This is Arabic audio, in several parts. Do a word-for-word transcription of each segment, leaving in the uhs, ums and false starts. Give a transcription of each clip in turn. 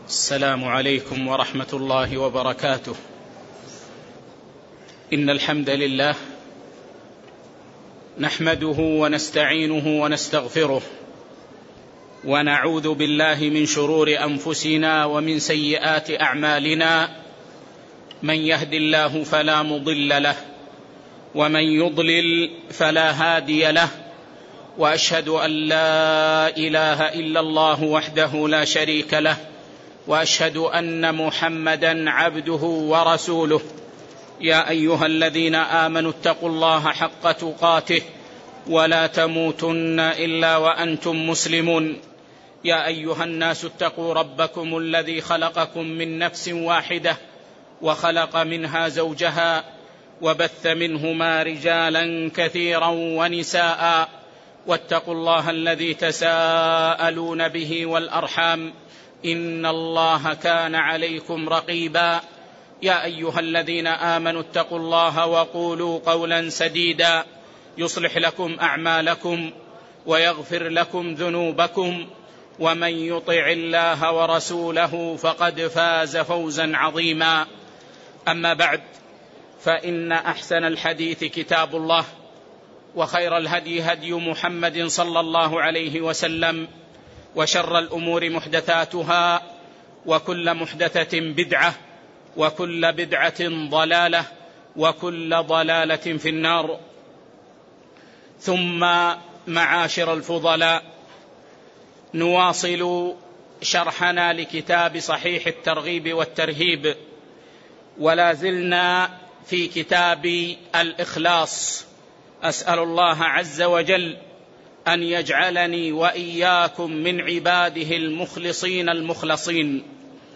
السلام عليكم ورحمة الله وبركاته. إن الحمد لله نحمده ونستعينه ونستغفره، ونعوذ بالله من شرور أنفسنا ومن سيئات أعمالنا. من يهد الله فلا مضل له، ومن يضلل فلا هادي له، وأشهد أن لا إله إلا الله وحده لا شريك له، وأشهد أن محمدًا عبده ورسوله. يا أيها الذين آمنوا اتقوا الله حق تقاته ولا تموتن إلا وأنتم مسلمون. يا أيها الناس اتقوا ربكم الذي خلقكم من نفس واحدة وخلق منها زوجها وبث منهما رجالا كثيرا ونساء، واتقوا الله الذي تساءلون به والأرحام، إن الله كان عليكم رقيبا. يا أيها الذين آمنوا اتقوا الله وقولوا قولا سديدا يصلح لكم أعمالكم ويغفر لكم ذنوبكم، ومن يطع الله ورسوله فقد فاز فوزا عظيما. أما بعد، فإن أحسن الحديث كتاب الله، وخير الهدي هدي محمد صلى الله عليه وسلم، وشر الأمور محدثاتها، وكل محدثة بدعة، وكل بدعة ضلالة، وكل ضلالة في النار. ثم معاشر الفضلاء، نواصل شرحنا لكتاب صحيح الترغيب والترهيب، ولا زلنا في كتاب الإخلاص. أسأل الله عز وجل أن يجعلني وإياكم من عباده المخلصين المخلصين.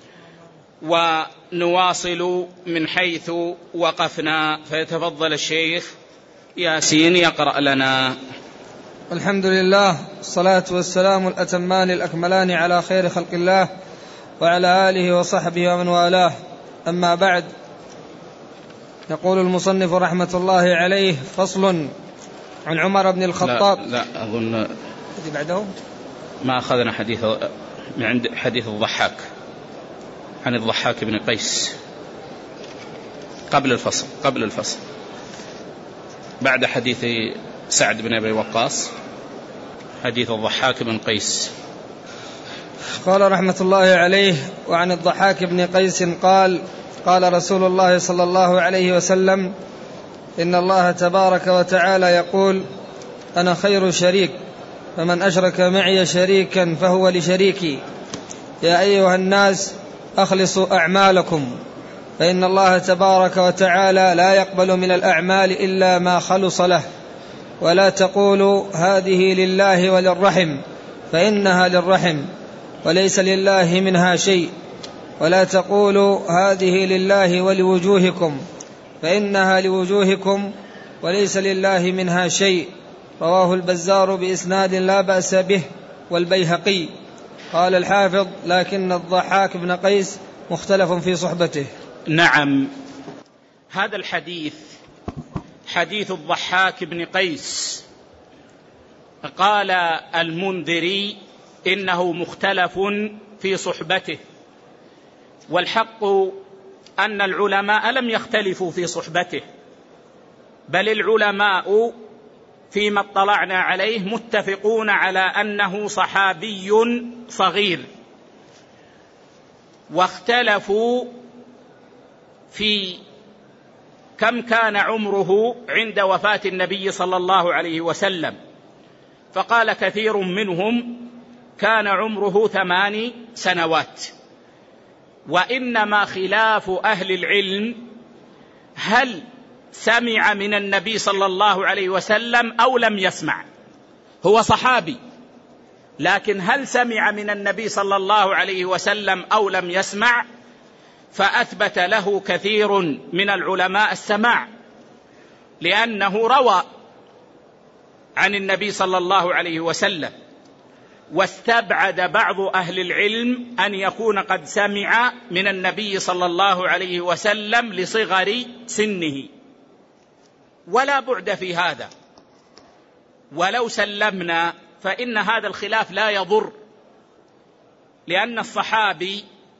ونواصل من حيث وقفنا، فيتفضل الشيخ ياسين يقرأ لنا. الحمد لله، الصلاة والسلام الأتمان الأكملان على خير خلق الله وعلى آله وصحبه ومن والاه. أما بعد، يقول المصنف رحمة الله عليه: فصل. عن عمر بن الخطاب. لا, لا أظن بعده ما أخذنا حديث من عند حديث الضحاك عن الضحاك بن قيس قبل الفصل قبل الفصل بعد حديث سعد بن أبي وقاص حديث الضحاك بن قيس. قال رحمة الله عليه: وعن الضحاك بن قيس قال: قال رسول الله صلى الله عليه وسلم: إن الله تبارك وتعالى يقول: أنا خير شريك، فمن أشرك معي شريكا فهو لشريكي. يا أيها الناس أخلصوا أعمالكم، فإن الله تبارك وتعالى لا يقبل من الأعمال إلا ما خلص له. ولا تقولوا هذه لله وللرحم، فإنها للرحم وليس لله منها شيء. ولا تقولوا هذه لله ولوجوهكم، فإنها لوجوهكم وليس لله منها شيء. رواه البزار بإسناد لا بأس به، والبيهقي. قال الحافظ: لكن الضحاك بن قيس مختلف في صحبته. نعم، هذا الحديث حديث الضحاك بن قيس. قال المنذري: إنه مختلف في صحبته. والحق أن العلماء لم يختلفوا في صحبته، بل العلماء فيما اطلعنا عليه متفقون على أنه صحابي صغير، واختلفوا في كم كان عمره عند وفاة النبي صلى الله عليه وسلم. فقال كثير منهم كان عمره ثمان سنوات. وإنما خلاف أهل العلم هل سمع من النبي صلى الله عليه وسلم أو لم يسمع. هو صحابي، لكن هل سمع من النبي صلى الله عليه وسلم أو لم يسمع؟ فأثبت له كثير من العلماء السماع، لأنه روى عن النبي صلى الله عليه وسلم. واستبعد بعض أهل العلم أن يكون قد سمع من النبي صلى الله عليه وسلم لصغر سنه، ولا بعد في هذا. ولو سلمنا فإن هذا الخلاف لا يضر، لأن الصحابي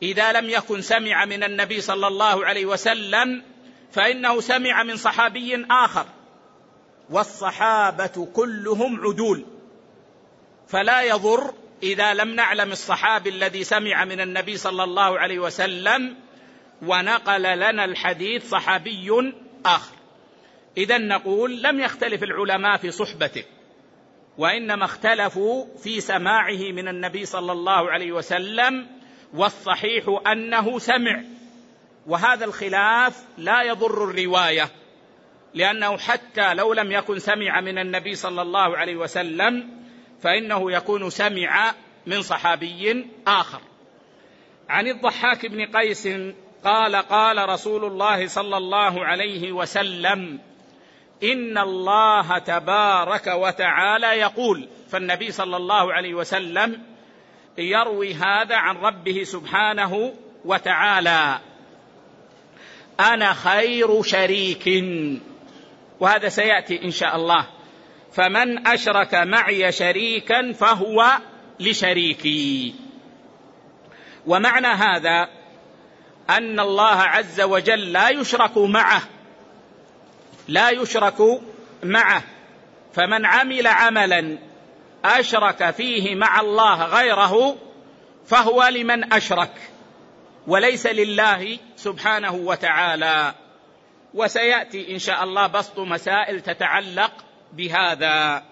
إذا لم يكن سمع من النبي صلى الله عليه وسلم فإنه سمع من صحابي آخر، والصحابة كلهم عدول، فلا يضر إذا لم نعلم الصحابي الذي سمع من النبي صلى الله عليه وسلم ونقل لنا الحديث صحابي آخر. إذن نقول لم يختلف العلماء في صحبته، وإنما اختلفوا في سماعه من النبي صلى الله عليه وسلم، والصحيح أنه سمع، وهذا الخلاف لا يضر الرواية، لأنه حتى لو لم يكن سمع من النبي صلى الله عليه وسلم فإنه يكون سمع من صحابي آخر. عن الضحاك بن قيس قال قال رسول الله صلى الله عليه وسلم: إن الله تبارك وتعالى يقول. فالنبي صلى الله عليه وسلم يروي هذا عن ربه سبحانه وتعالى: أنا خير شريك، وهذا سيأتي إن شاء الله، فمن أشرك معي شريكا فهو لشريكي. ومعنى هذا أن الله عز وجل لا يشرك معه لا يشرك معه فمن عمل عملا أشرك فيه مع الله غيره فهو لمن أشرك، وليس لله سبحانه وتعالى. وسيأتي إن شاء الله بسط مسائل تتعلق بهذا.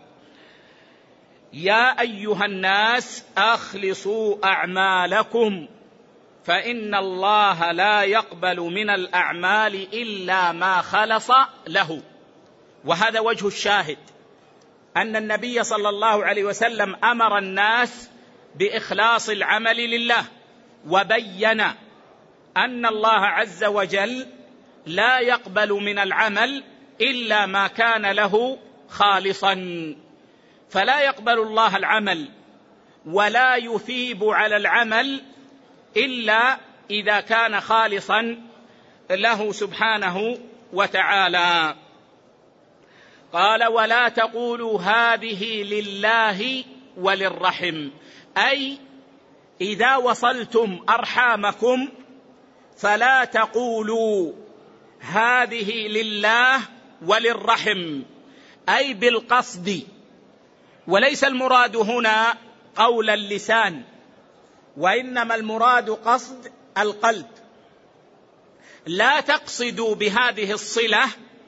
يا أيها الناس أخلصوا أعمالكم فإن الله لا يقبل من الأعمال إلا ما خلص له. وهذا وجه الشاهد، أن النبي صلى الله عليه وسلم أمر الناس بإخلاص العمل لله، وبين أن الله عز وجل لا يقبل من العمل إلا ما كان له خالصا، فلا يقبل الله العمل ولا يثيب على العمل إلا إذا كان خالصا له سبحانه وتعالى. قال: ولا تقولوا هذه لله وللرحم، أي إذا وصلتم أرحامكم فلا تقولوا هذه لله وللرحم، أي بالقصد، وليس المراد هنا قول اللسان، وإنما المراد قصد القلب. لا تقصدوا بهذه الصلة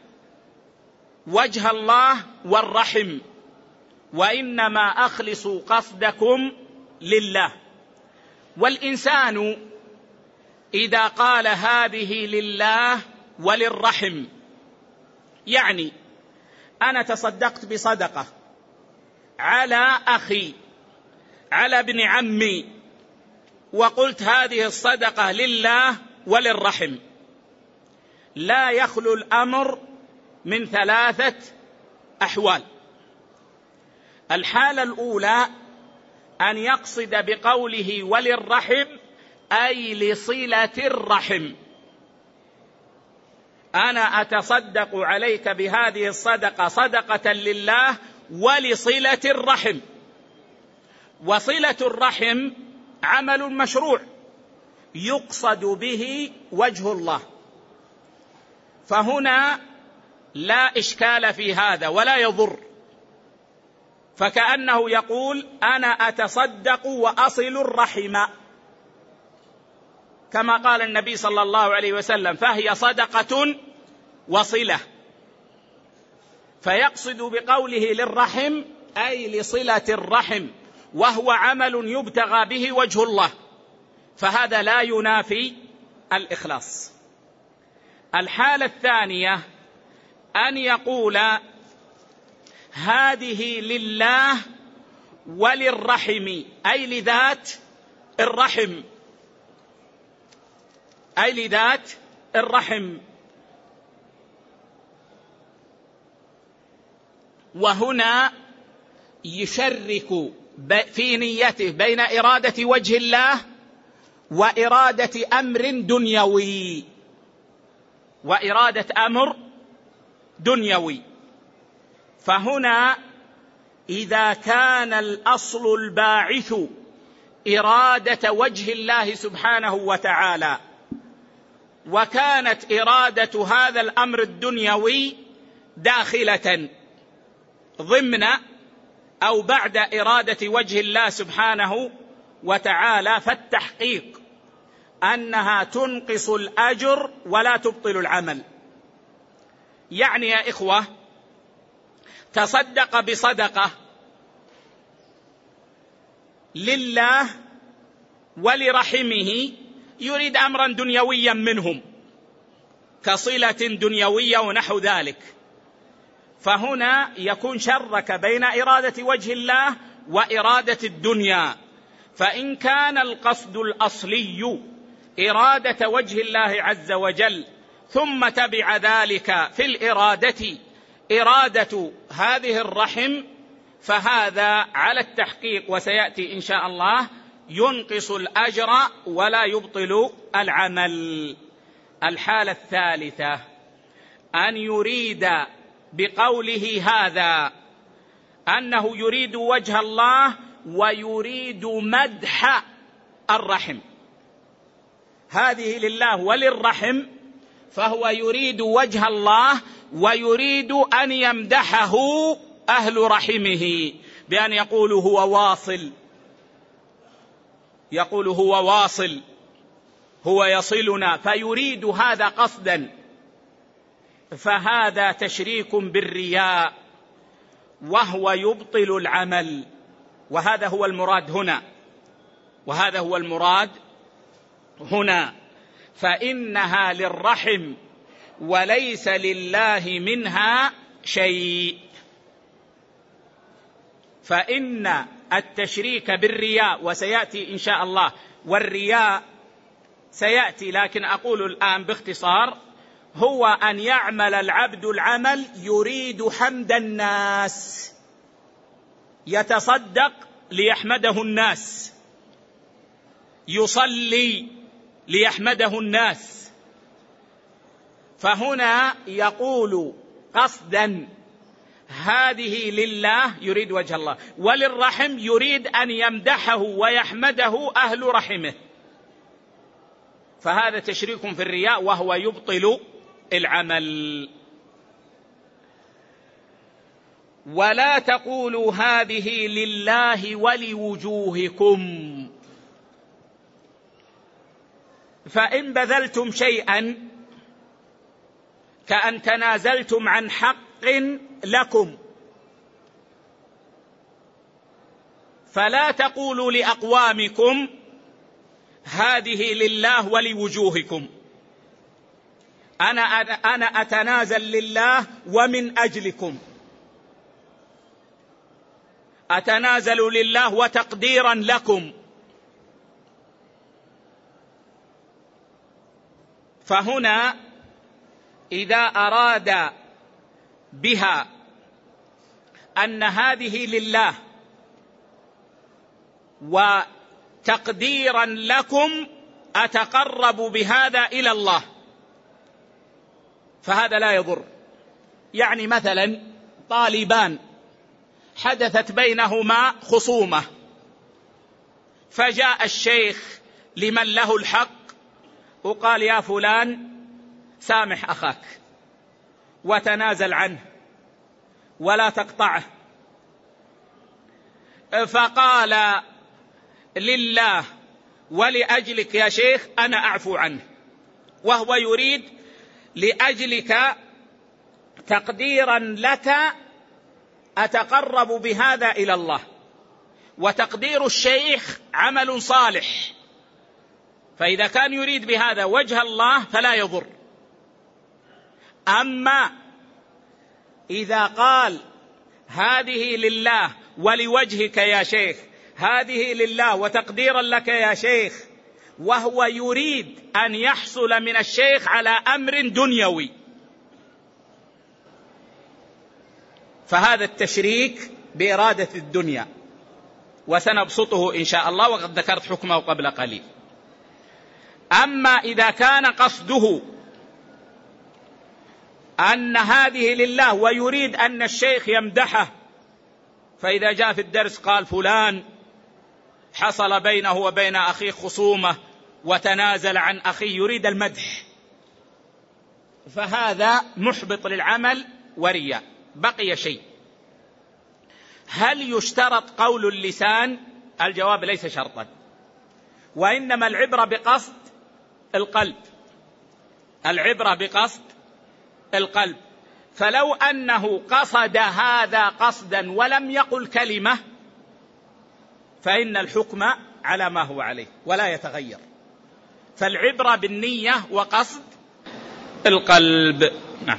وجه الله والرحم، وإنما أخلصوا قصدكم لله. والإنسان إذا قال هذه لله وللرحم، يعني أنا تصدقت بصدقة على أخي، على ابن عمي، وقلت هذه الصدقة لله وللرحم، لا يخلو الأمر من ثلاثة أحوال. الحالة الأولى أن يقصد بقوله وللرحم أي لصلة الرحم، أنا أتصدق عليك بهذه الصدقة صدقة لله ولصلة الرحم. وصلة الرحم عمل مشروع يقصد به وجه الله، فهنا لا إشكال في هذا ولا يضر، فكأنه يقول أنا أتصدق وأصل الرحم، كما قال النبي صلى الله عليه وسلم: فهي صدقة وصلة. فيقصد بقوله للرحم أي لصلة الرحم، وهو عمل يبتغى به وجه الله، فهذا لا ينافي الإخلاص. الحالة الثانية أن يقول هذه لله وللرحم أي لذات الرحم، أي لذات الرحم. وهنا يشرك في نيته بين إرادة وجه الله وإرادة أمر دنيوي وإرادة أمر دنيوي. فهنا إذا كان الأصل الباعث إرادة وجه الله سبحانه وتعالى، وكانت إرادة هذا الأمر الدنيوي داخلة ضمن أو بعد إرادة وجه الله سبحانه وتعالى، فالتحقيق أنها تنقص الأجر ولا تبطل العمل. يعني يا إخوة، تصدق بصدقة لله ولرحمه، يريد أمرا دنيويا منهم كصلة دنيوية ونحو ذلك، فهنا يكون شرك بين إرادة وجه الله وإرادة الدنيا. فإن كان القصد الأصلي إرادة وجه الله عز وجل، ثم تبع ذلك في الإرادة إرادة هذه الرحم، فهذا على التحقيق وسيأتي إن شاء الله ينقص الأجر ولا يبطل العمل. الحالة الثالثة أن يريد بقوله هذا أنه يريد وجه الله ويريد مدح الرحم، هذه لله وللرحم، فهو يريد وجه الله ويريد أن يمدحه أهل رحمه بأن يقول هو واصل، يقول هو واصل، هو يصلنا، فيريد هذا قصدا، فهذا تشريك بالرياء وهو يبطل العمل، وهذا هو المراد هنا، وهذا هو المراد هنا. فإنها للرحم وليس لله منها شيء. فإن التشريك بالرياء، وسيأتي إن شاء الله، والرياء سيأتي، لكن أقول الآن باختصار، هو أن يعمل العبد العمل يريد حمد الناس، يتصدق ليحمده الناس، يصلي ليحمده الناس، فهنا يقول قصدا هذه لله يريد وجه الله، وللرحم يريد أن يمدحه ويحمده أهل رحمه، فهذا تشريك في الرياء وهو يبطل العمل. ولا تقولوا هذه لله ولوجوهكم، فإن بذلتم شيئا كأن تنازلتم عن حق لكم، فلا تقولوا لأقوامكم هذه لله ولوجوهكم، أنا أنا أتنازل لله ومن أجلكم، أتنازل لله وتقديرا لكم. فهنا إذا أراد بها أن هذه لله وتقديرا لكم أتقرب بهذا إلى الله، فهذا لا يضر. يعني مثلا طالبان حدثت بينهما خصومة، فجاء الشيخ لمن له الحق وقال يا فلان سامح أخاك وتنازل عنه ولا تقطعه، فقال لله ولأجلك يا شيخ أنا أعفو عنه، وهو يريد لأجلك تقديرا لك أتقرب بهذا إلى الله، وتقدير الشيخ عمل صالح، فإذا كان يريد بهذا وجه الله فلا يضر. أما إذا قال هذه لله ولوجهك يا شيخ، هذه لله وتقديرا لك يا شيخ، وهو يريد أن يحصل من الشيخ على أمر دنيوي، فهذا التشريك بإرادة الدنيا، وسنبسطه إن شاء الله وقد ذكرت حكمه قبل قليل. أما إذا كان قصده أن هذه لله ويريد أن الشيخ يمدحه، فإذا جاء في الدرس قال فلان حصل بينه وبين أخيه خصومة وتنازل عن أخيه يريد المدح، فهذا محبط للعمل ورياء. بقي شيء، هل يشترط قول اللسان؟ الجواب ليس شرطا، وإنما العبرة بقصد القلب، العبرة بقصد القلب. فلو أنه قصد هذا قصدا ولم يقل كلمة فإن الحكم على ما هو عليه ولا يتغير. فالعبرة بالنية وقصد القلب. نعم.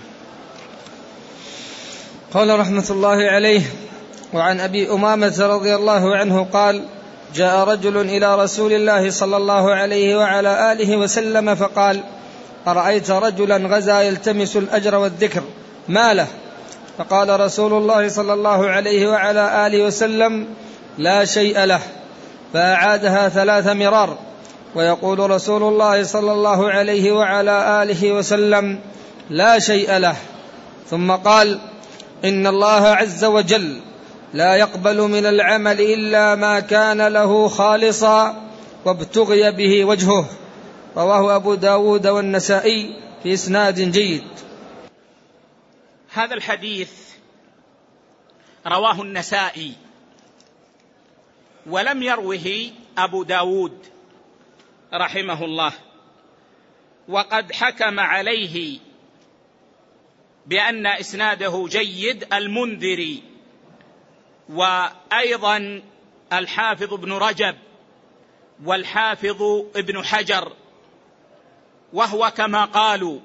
قال رحمة الله عليه: وعن أبي أمامة رضي الله عنه قال: جاء رجل إلى رسول الله صلى الله عليه وعلى آله وسلم فقال: أرأيت رجلا غزا يلتمس الأجر والذكر ما له؟ فقال رسول الله صلى الله عليه وعلى آله وسلم: لا شيء له. فأعادها ثلاث مرار، ويقول رسول الله صلى الله عليه وعلى آله وسلم: لا شيء له. ثم قال: إن الله عز وجل لا يقبل من العمل إلا ما كان له خالصا وابتغي به وجهه. رواه أبو داود والنسائي في إسناد جيد. هذا الحديث رواه النسائي ولم يروه أبو داود رحمه الله، وقد حكم عليه بأن إسناده جيد المنذري، وأيضا الحافظ ابن رجب والحافظ ابن حجر، وهو كما قالوا،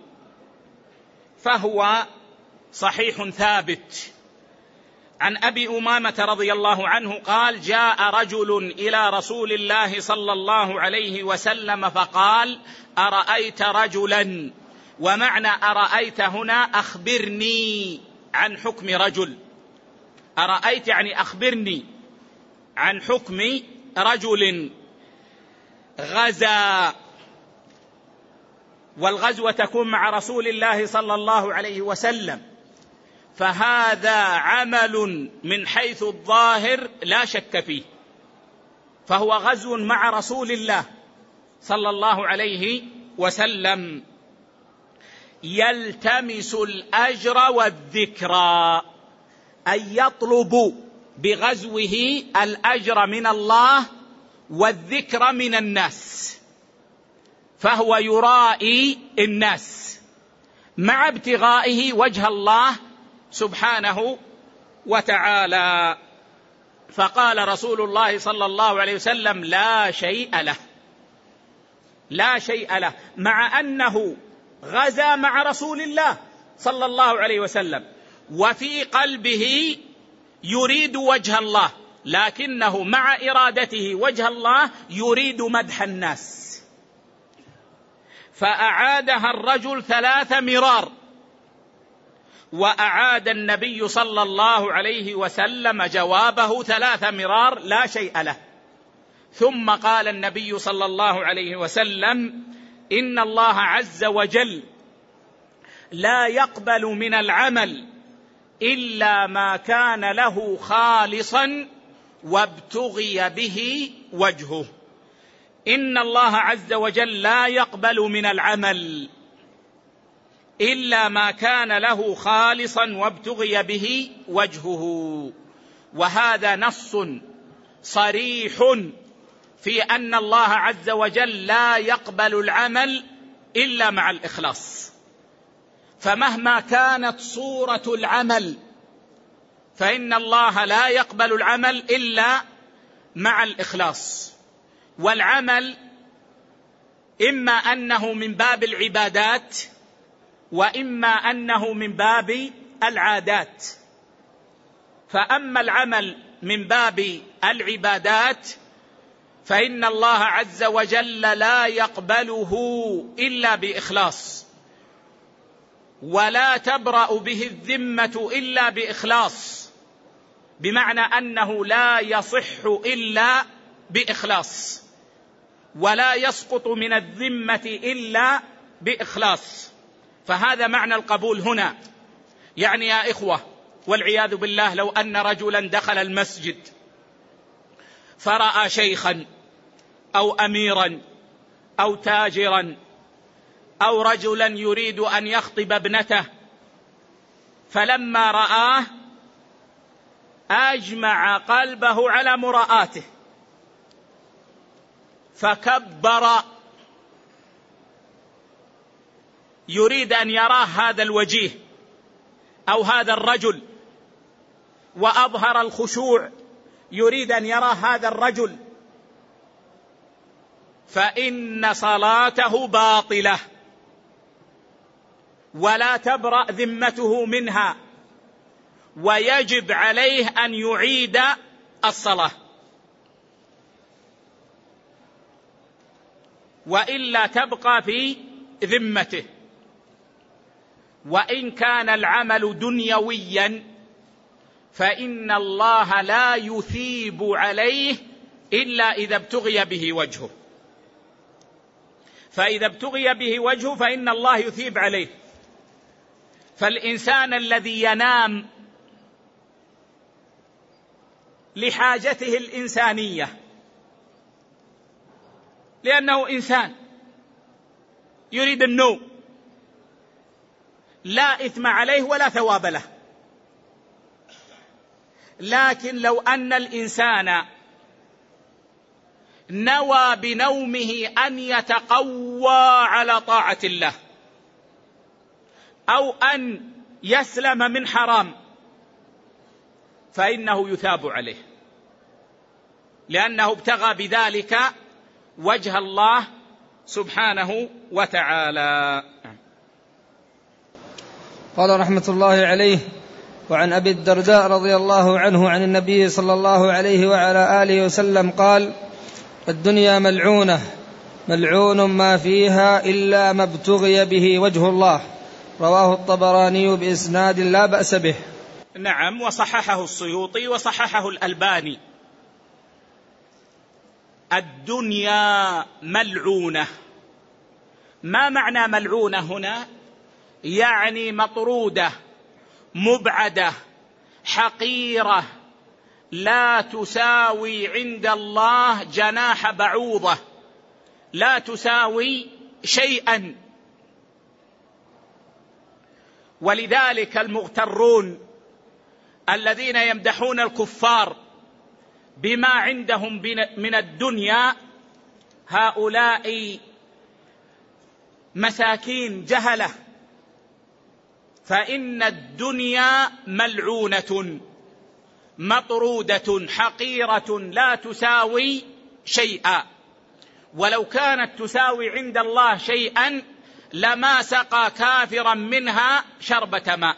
فهو صحيح ثابت. عن أبي أمامة رضي الله عنه قال: جاء رجل إلى رسول الله صلى الله عليه وسلم فقال: أرأيت رجلا، ومعنى أرأيت هنا أخبرني عن حكم رجل، أرأيت يعني أخبرني عن حكم رجل غزا، والغزوة تكون مع رسول الله صلى الله عليه وسلم، فهذا عمل من حيث الظاهر لا شك فيه، فهو غزو مع رسول الله صلى الله عليه وسلم، يلتمس الأجر والذكرى، أي يطلب بغزوه الأجر من الله والذكر من الناس، فهو يرائي الناس مع ابتغائه وجه الله سبحانه وتعالى. فقال رسول الله صلى الله عليه وسلم: لا شيء له، لا شيء له، مع أنه غزا مع رسول الله صلى الله عليه وسلم وفي قلبه يريد وجه الله، لكنه مع إرادته وجه الله يريد مدح الناس. فأعادها الرجل ثلاث مرار، وأعاد النبي صلى الله عليه وسلم جوابه ثلاث مرار: لا شيء له. ثم قال النبي صلى الله عليه وسلم: إن الله عز وجل لا يقبل من العمل إلا ما كان له خالصا وابتغي به وجهه. إن الله عز وجل لا يقبل من العمل إلا ما كان له خالصا وابتغي به وجهه. وهذا نص صريح في أن الله عز وجل لا يقبل العمل إلا مع الإخلاص، فمهما كانت صورة العمل فإن الله لا يقبل العمل إلا مع الإخلاص. والعمل إما أنه من باب العبادات وإما أنه من باب العادات. فأما العمل من باب العبادات فإن الله عز وجل لا يقبله إلا بإخلاص، ولا تبرأ به الذمة إلا بإخلاص، بمعنى أنه لا يصح إلا بإخلاص، ولا يسقط من الذمة إلا بإخلاص. فهذا معنى القبول هنا. يعني يا إخوة، والعياذ بالله، لو أن رجلا دخل المسجد فرأى شيخا أو أميرا أو تاجرا أو رجلا يريد أن يخطب ابنته، فلما رآه أجمع قلبه على مراءاته فكبر يريد أن يراه هذا الوجيه أو هذا الرجل، وأظهر الخشوع يريد أن يراه هذا الرجل، فإن صلاته باطلة ولا تبرأ ذمته منها، ويجب عليه أن يعيد الصلاة، وإلا تبقى في ذمته. وإن كان العمل دنيويا فإن الله لا يثيب عليه إلا إذا ابتغي به وجهه، فإذا ابتغي به وجهه فإن الله يثيب عليه. فالإنسان الذي ينام لحاجته الإنسانية لأنه إنسان يريد النوم لا إثم عليه ولا ثواب له، لكن لو أن الإنسان نوى بنومه أن يتقوى على طاعة الله أو أن يسلم من حرام فإنه يثاب عليه، لأنه ابتغى بذلك وجه الله سبحانه وتعالى. قال رحمة الله عليه: وعن أبي الدرداء رضي الله عنه عن النبي صلى الله عليه وعلى آله وسلم قال: الدنيا ملعونة ملعون ما فيها إلا ما ابتغي به وجه الله. رواه الطبراني بإسناد لا بأس به. نعم، وصححه السيوطي وصححه الألباني. الدنيا ملعونة. ما معنى ملعونة هنا؟ يعني مطرودة، مبعدة، حقيرة، لا تساوي عند الله جناح بعوضة، لا تساوي شيئا. ولذلك المغترون الذين يمدحون الكفار بما عندهم من الدنيا هؤلاء مساكين جهلة، فإن الدنيا ملعونة مطرودة حقيرة لا تساوي شيئا، ولو كانت تساوي عند الله شيئا لما سقى كافرا منها شربة ماء.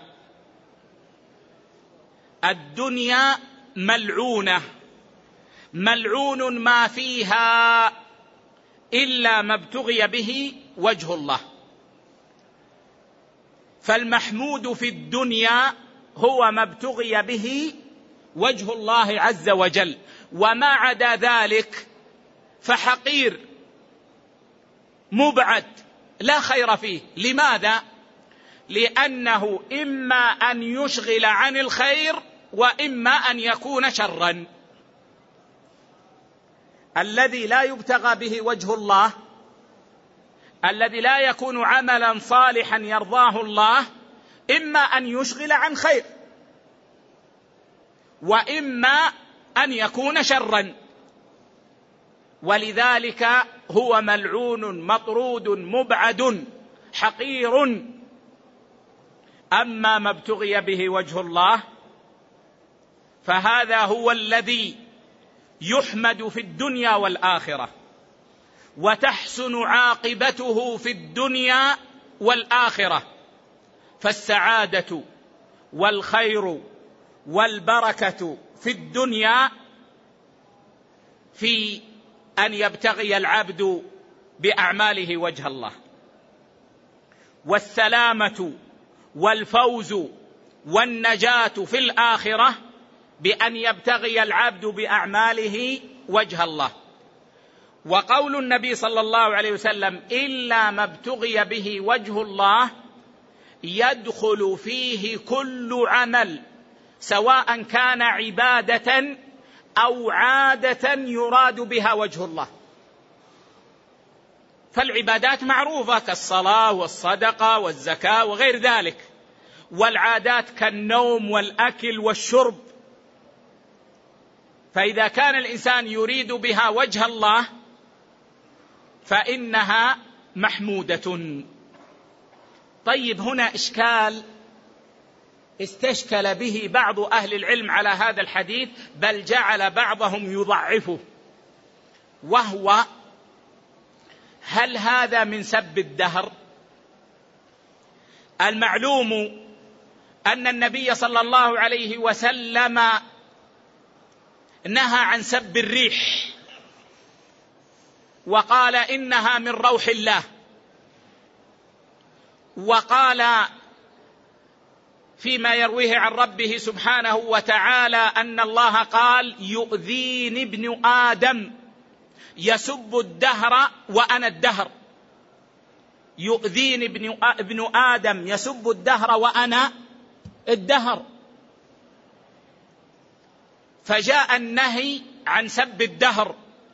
الدنيا ملعونة ملعون ما فيها إلا ما ابتغي به وجه الله. فالمحمود في الدنيا هو ما ابتغي به وجه الله عز وجل، وما عدا ذلك فحقير مبعد لا خير فيه. لماذا؟ لأنه إما أن يشغل عن الخير وإما أن يكون شرا. الذي لا يبتغى به وجه الله، الذي لا يكون عملا صالحا يرضاه الله، إما أن يشغل عن خير وإما أن يكون شرا. ولذلك هو ملعون مطرود مبعد حقير. أما ما ابتغي به وجه الله فهذا هو الذي يحمد في الدنيا والآخرة، وتحسن عاقبته في الدنيا والآخرة. فالسعادة والخير والبركة في الدنيا في أن يبتغي العبد بأعماله وجه الله، والسلامة والفوز والنجاة في الآخرة بأن يبتغي العبد بأعماله وجه الله. وقول النبي صلى الله عليه وسلم: إلا ما ابتغي به وجه الله، يدخل فيه كل عمل سواء كان عبادة أو عادة يراد بها وجه الله. فالعبادات معروفة كالصلاة والصدقة والزكاة وغير ذلك، والعادات كالنوم والأكل والشرب. فإذا كان الإنسان يريد بها وجه الله فإنها محمودة. طيب، هنا إشكال استشكل به بعض أهل العلم على هذا الحديث، بل جعل بعضهم يضعفه، وهو: هل هذا من سب الدهر؟ المعلوم أن النبي صلى الله عليه وسلم نهى عن سب الريح، وقال إنها من روح الله، وقال فيما يرويه عن ربه سبحانه وتعالى أن الله قال: يؤذيني ابن آدم يسب الدهر وأنا الدهر. يؤذيني ابن ابن آدم يسب الدهر وأنا الدهر. فجاء النهي عن سب الدهر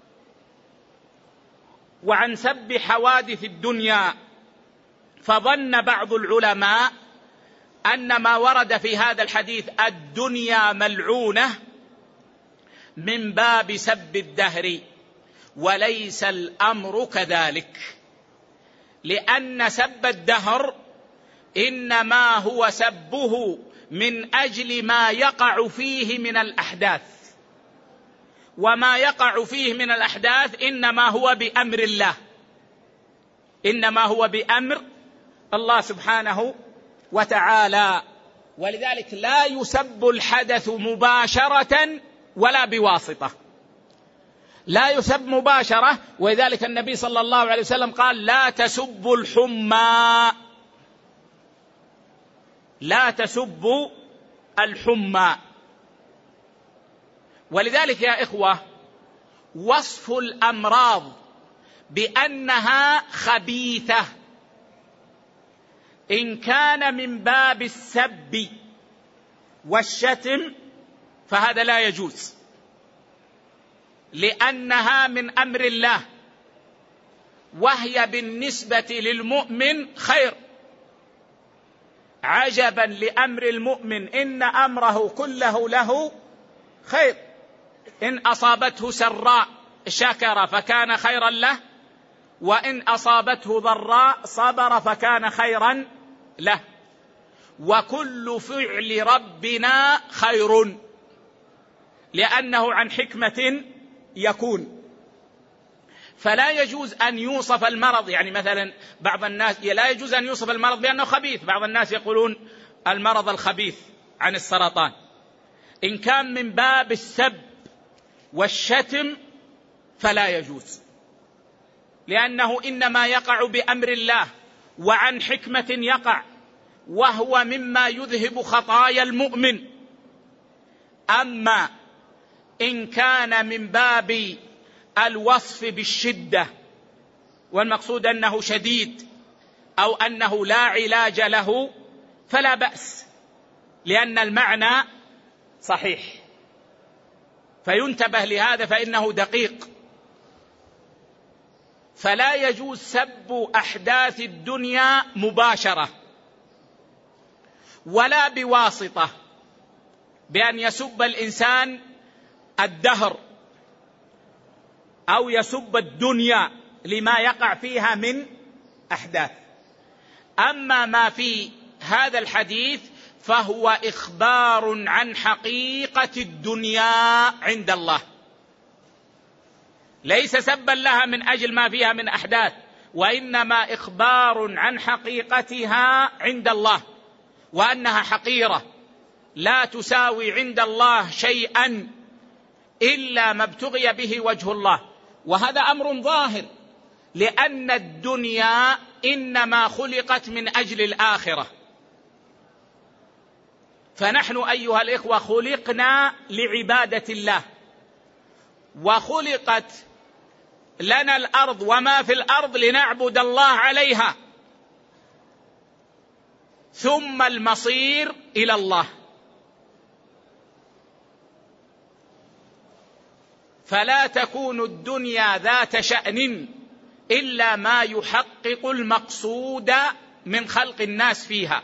وعن سب حوادث الدنيا، فظن بعض العلماء أن ما ورد في هذا الحديث الدنيا ملعونة من باب سب الدهر، وليس الأمر كذلك، لأن سب الدهر إنما هو سبه من أجل ما يقع فيه من الأحداث، وما يقع فيه من الأحداث إنما هو بأمر الله، إنما هو بأمر الله سبحانه وتعالى. ولذلك لا يسب الحدث مباشرة ولا بواسطة، لا يسب مباشرة. ولذلك النبي صلى الله عليه وسلم قال: لا تسبوا الحمى، لا تسبوا الحمى. ولذلك يا إخوة، وصف الأمراض بأنها خبيثة إن كان من باب السب والشتم فهذا لا يجوز، لأنها من أمر الله، وهي بالنسبة للمؤمن خير. عجبا لأمر المؤمن إن أمره كله له خير، إن أصابته سراء شكر فكان خيرا له، وإن أصابته ضراء صبر فكان خيرا له، وكل فعل ربنا خير، لأنه عن حكمة يكون. فلا يجوز أن يوصف المرض، يعني مثلا بعض الناس لا يجوز أن يوصف المرض بأنه خبيث. بعض الناس يقولون المرض الخبيث عن السرطان، إن كان من باب السب والشتم فلا يجوز، لأنه إنما يقع بأمر الله وعن حكمة يقع، وهو مما يذهب خطايا المؤمن. أما إن كان من باب الوصف بالشدة، والمقصود أنه شديد أو أنه لا علاج له، فلا بأس، لأن المعنى صحيح. فينتبه لهذا فإنه دقيق. فلا يجوز سب أحداث الدنيا مباشرة ولا بواسطة، بأن يسب الإنسان الدهر أو يسب الدنيا لما يقع فيها من أحداث. أما ما في هذا الحديث فهو إخبار عن حقيقة الدنيا عند الله، ليس سبا لها من أجل ما فيها من أحداث، وإنما إخبار عن حقيقتها عند الله، وأنها حقيرة لا تساوي عند الله شيئا إلا ما ابتغي به وجه الله. وهذا أمر ظاهر، لأن الدنيا إنما خلقت من أجل الآخرة. فنحن أيها الإخوة خلقنا لعبادة الله، وخلقت لنا الأرض وما في الأرض لنعبد الله عليها، ثم المصير إلى الله. فلا تكون الدنيا ذات شأن إلا ما يحقق المقصود من خلق الناس فيها،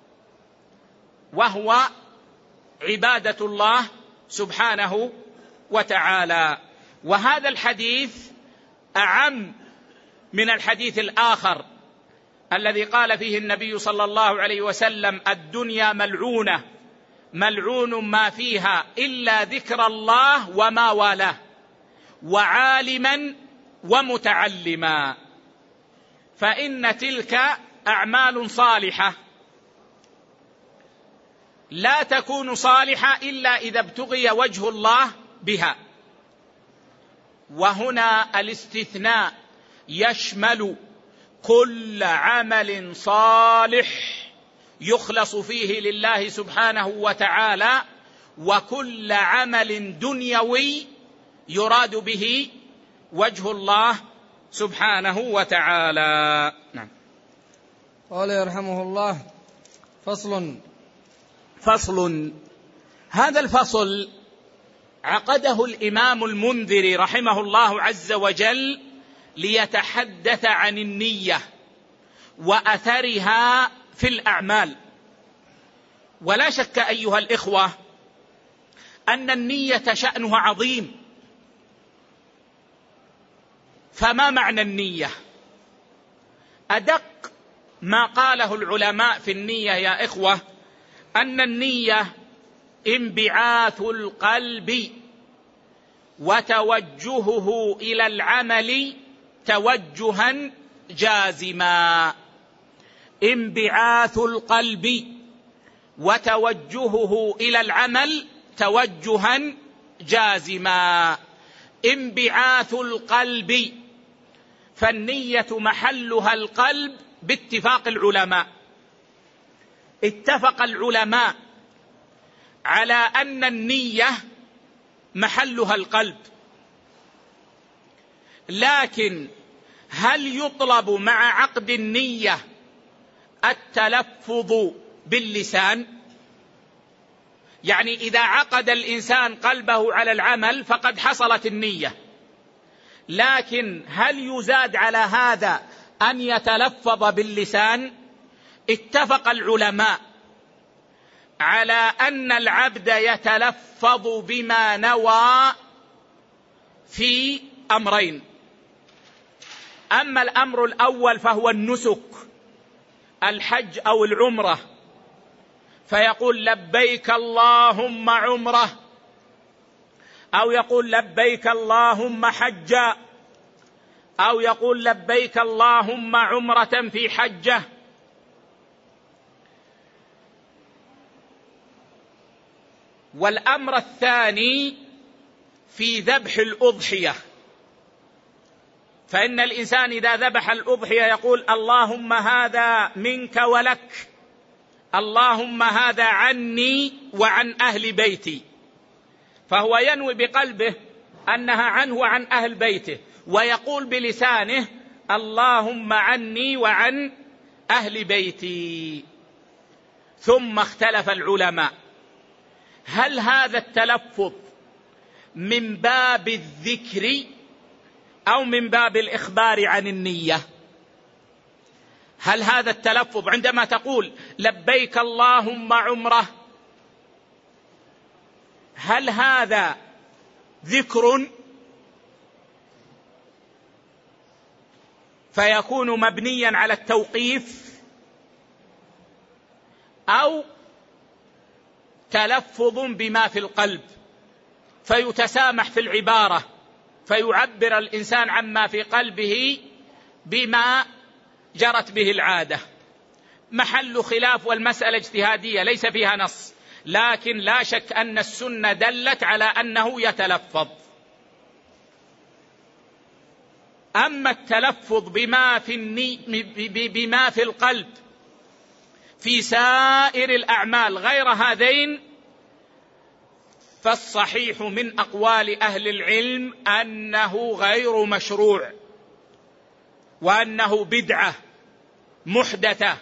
وهو عبادة الله سبحانه وتعالى. وهذا الحديث أعم من الحديث الآخر الذي قال فيه النبي صلى الله عليه وسلم: الدنيا ملعونة ملعون ما فيها إلا ذكر الله وما والاه، وعالما ومتعلما. فإن تلك أعمال صالحة لا تكون صالحة إلا إذا ابتغي وجه الله بها. وهنا الاستثناء يشمل كل عمل صالح يخلص فيه لله سبحانه وتعالى، وكل عمل دنيوي يراد به وجه الله سبحانه وتعالى. نعم. قال يرحمه الله: فصل. فصل. هذا الفصل عقده الإمام المنذري رحمه الله عز وجل ليتحدث عن النية وأثرها في الأعمال. ولا شك أيها الإخوة أن النية شأنها عظيم. فما معنى النية؟ أدق ما قاله العلماء في النية يا إخوة أن النية انبعاث القلب وتوجهه إلى العمل توجها جازما. انبعاث القلب وتوجهه إلى العمل توجها جازما. انبعاث القلب، فالنية محلها القلب باتفاق العلماء. اتفق العلماء على أن النية محلها القلب، لكن هل يطلب مع عقد النية التلفظ باللسان؟ يعني إذا عقد الإنسان قلبه على العمل فقد حصلت النية، لكن هل يزاد على هذا أن يتلفظ باللسان؟ اتفق العلماء على أن العبد يتلفظ بما نوى في أمرين. أما الأمر الأول فهو النسك، الحج أو العمرة، فيقول لبيك اللهم عمرة، أو يقول لبيك اللهم حجة، أو يقول لبيك اللهم عمرة في حجة. والأمر الثاني في ذبح الأضحية، فإن الإنسان إذا ذبح الأضحية يقول اللهم هذا منك ولك، اللهم هذا عني وعن أهل بيتي، فهو ينوي بقلبه أنها عنه وعن أهل بيته، ويقول بلسانه اللهم عني وعن أهل بيتي. ثم اختلف العلماء هل هذا التلفظ من باب الذكر أو من باب الإخبار عن النية؟ هل هذا التلفظ عندما تقول لبيك اللهم عمره، هل هذا ذكر فيكون مبنيا على التوقيف، أو تلفظ بما في القلب فيتسامح في العبارة، فيعبر الإنسان عما في قلبه بما جرت به العادة؟ محل خلاف، والمسألة اجتهادية ليس فيها نص، لكن لا شك أن السنة دلت على أنه يتلفظ. أما التلفظ بما في, الني... بما في القلب في سائر الأعمال غير هذين، فالصحيح من أقوال أهل العلم أنه غير مشروع، وأنه بدعة محدثة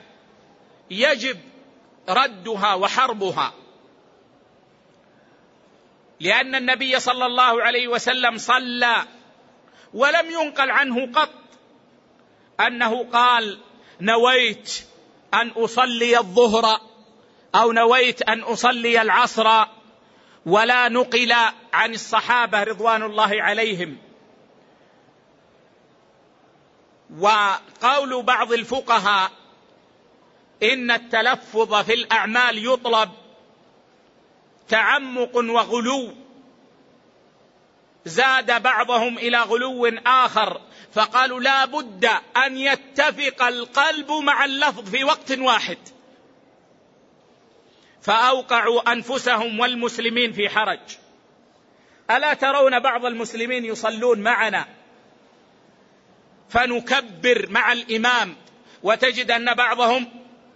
يجب ردها وحربها. لأن النبي صلى الله عليه وسلم صلى ولم ينقل عنه قط أنه قال نويت أن أصلي الظهر أو نويت أن أصلي العصر، ولا نقل عن الصحابة رضوان الله عليهم. وقول بعض الفقهاء إن التلفظ في الأعمال يطلب تعمق وغلو، زاد بعضهم إلى غلو آخر فقالوا لا بد أن يتفق القلب مع اللفظ في وقت واحد، فأوقعوا أنفسهم والمسلمين في حرج. ألا ترون بعض المسلمين يصلون معنا فنكبر مع الإمام، وتجد أن بعضهم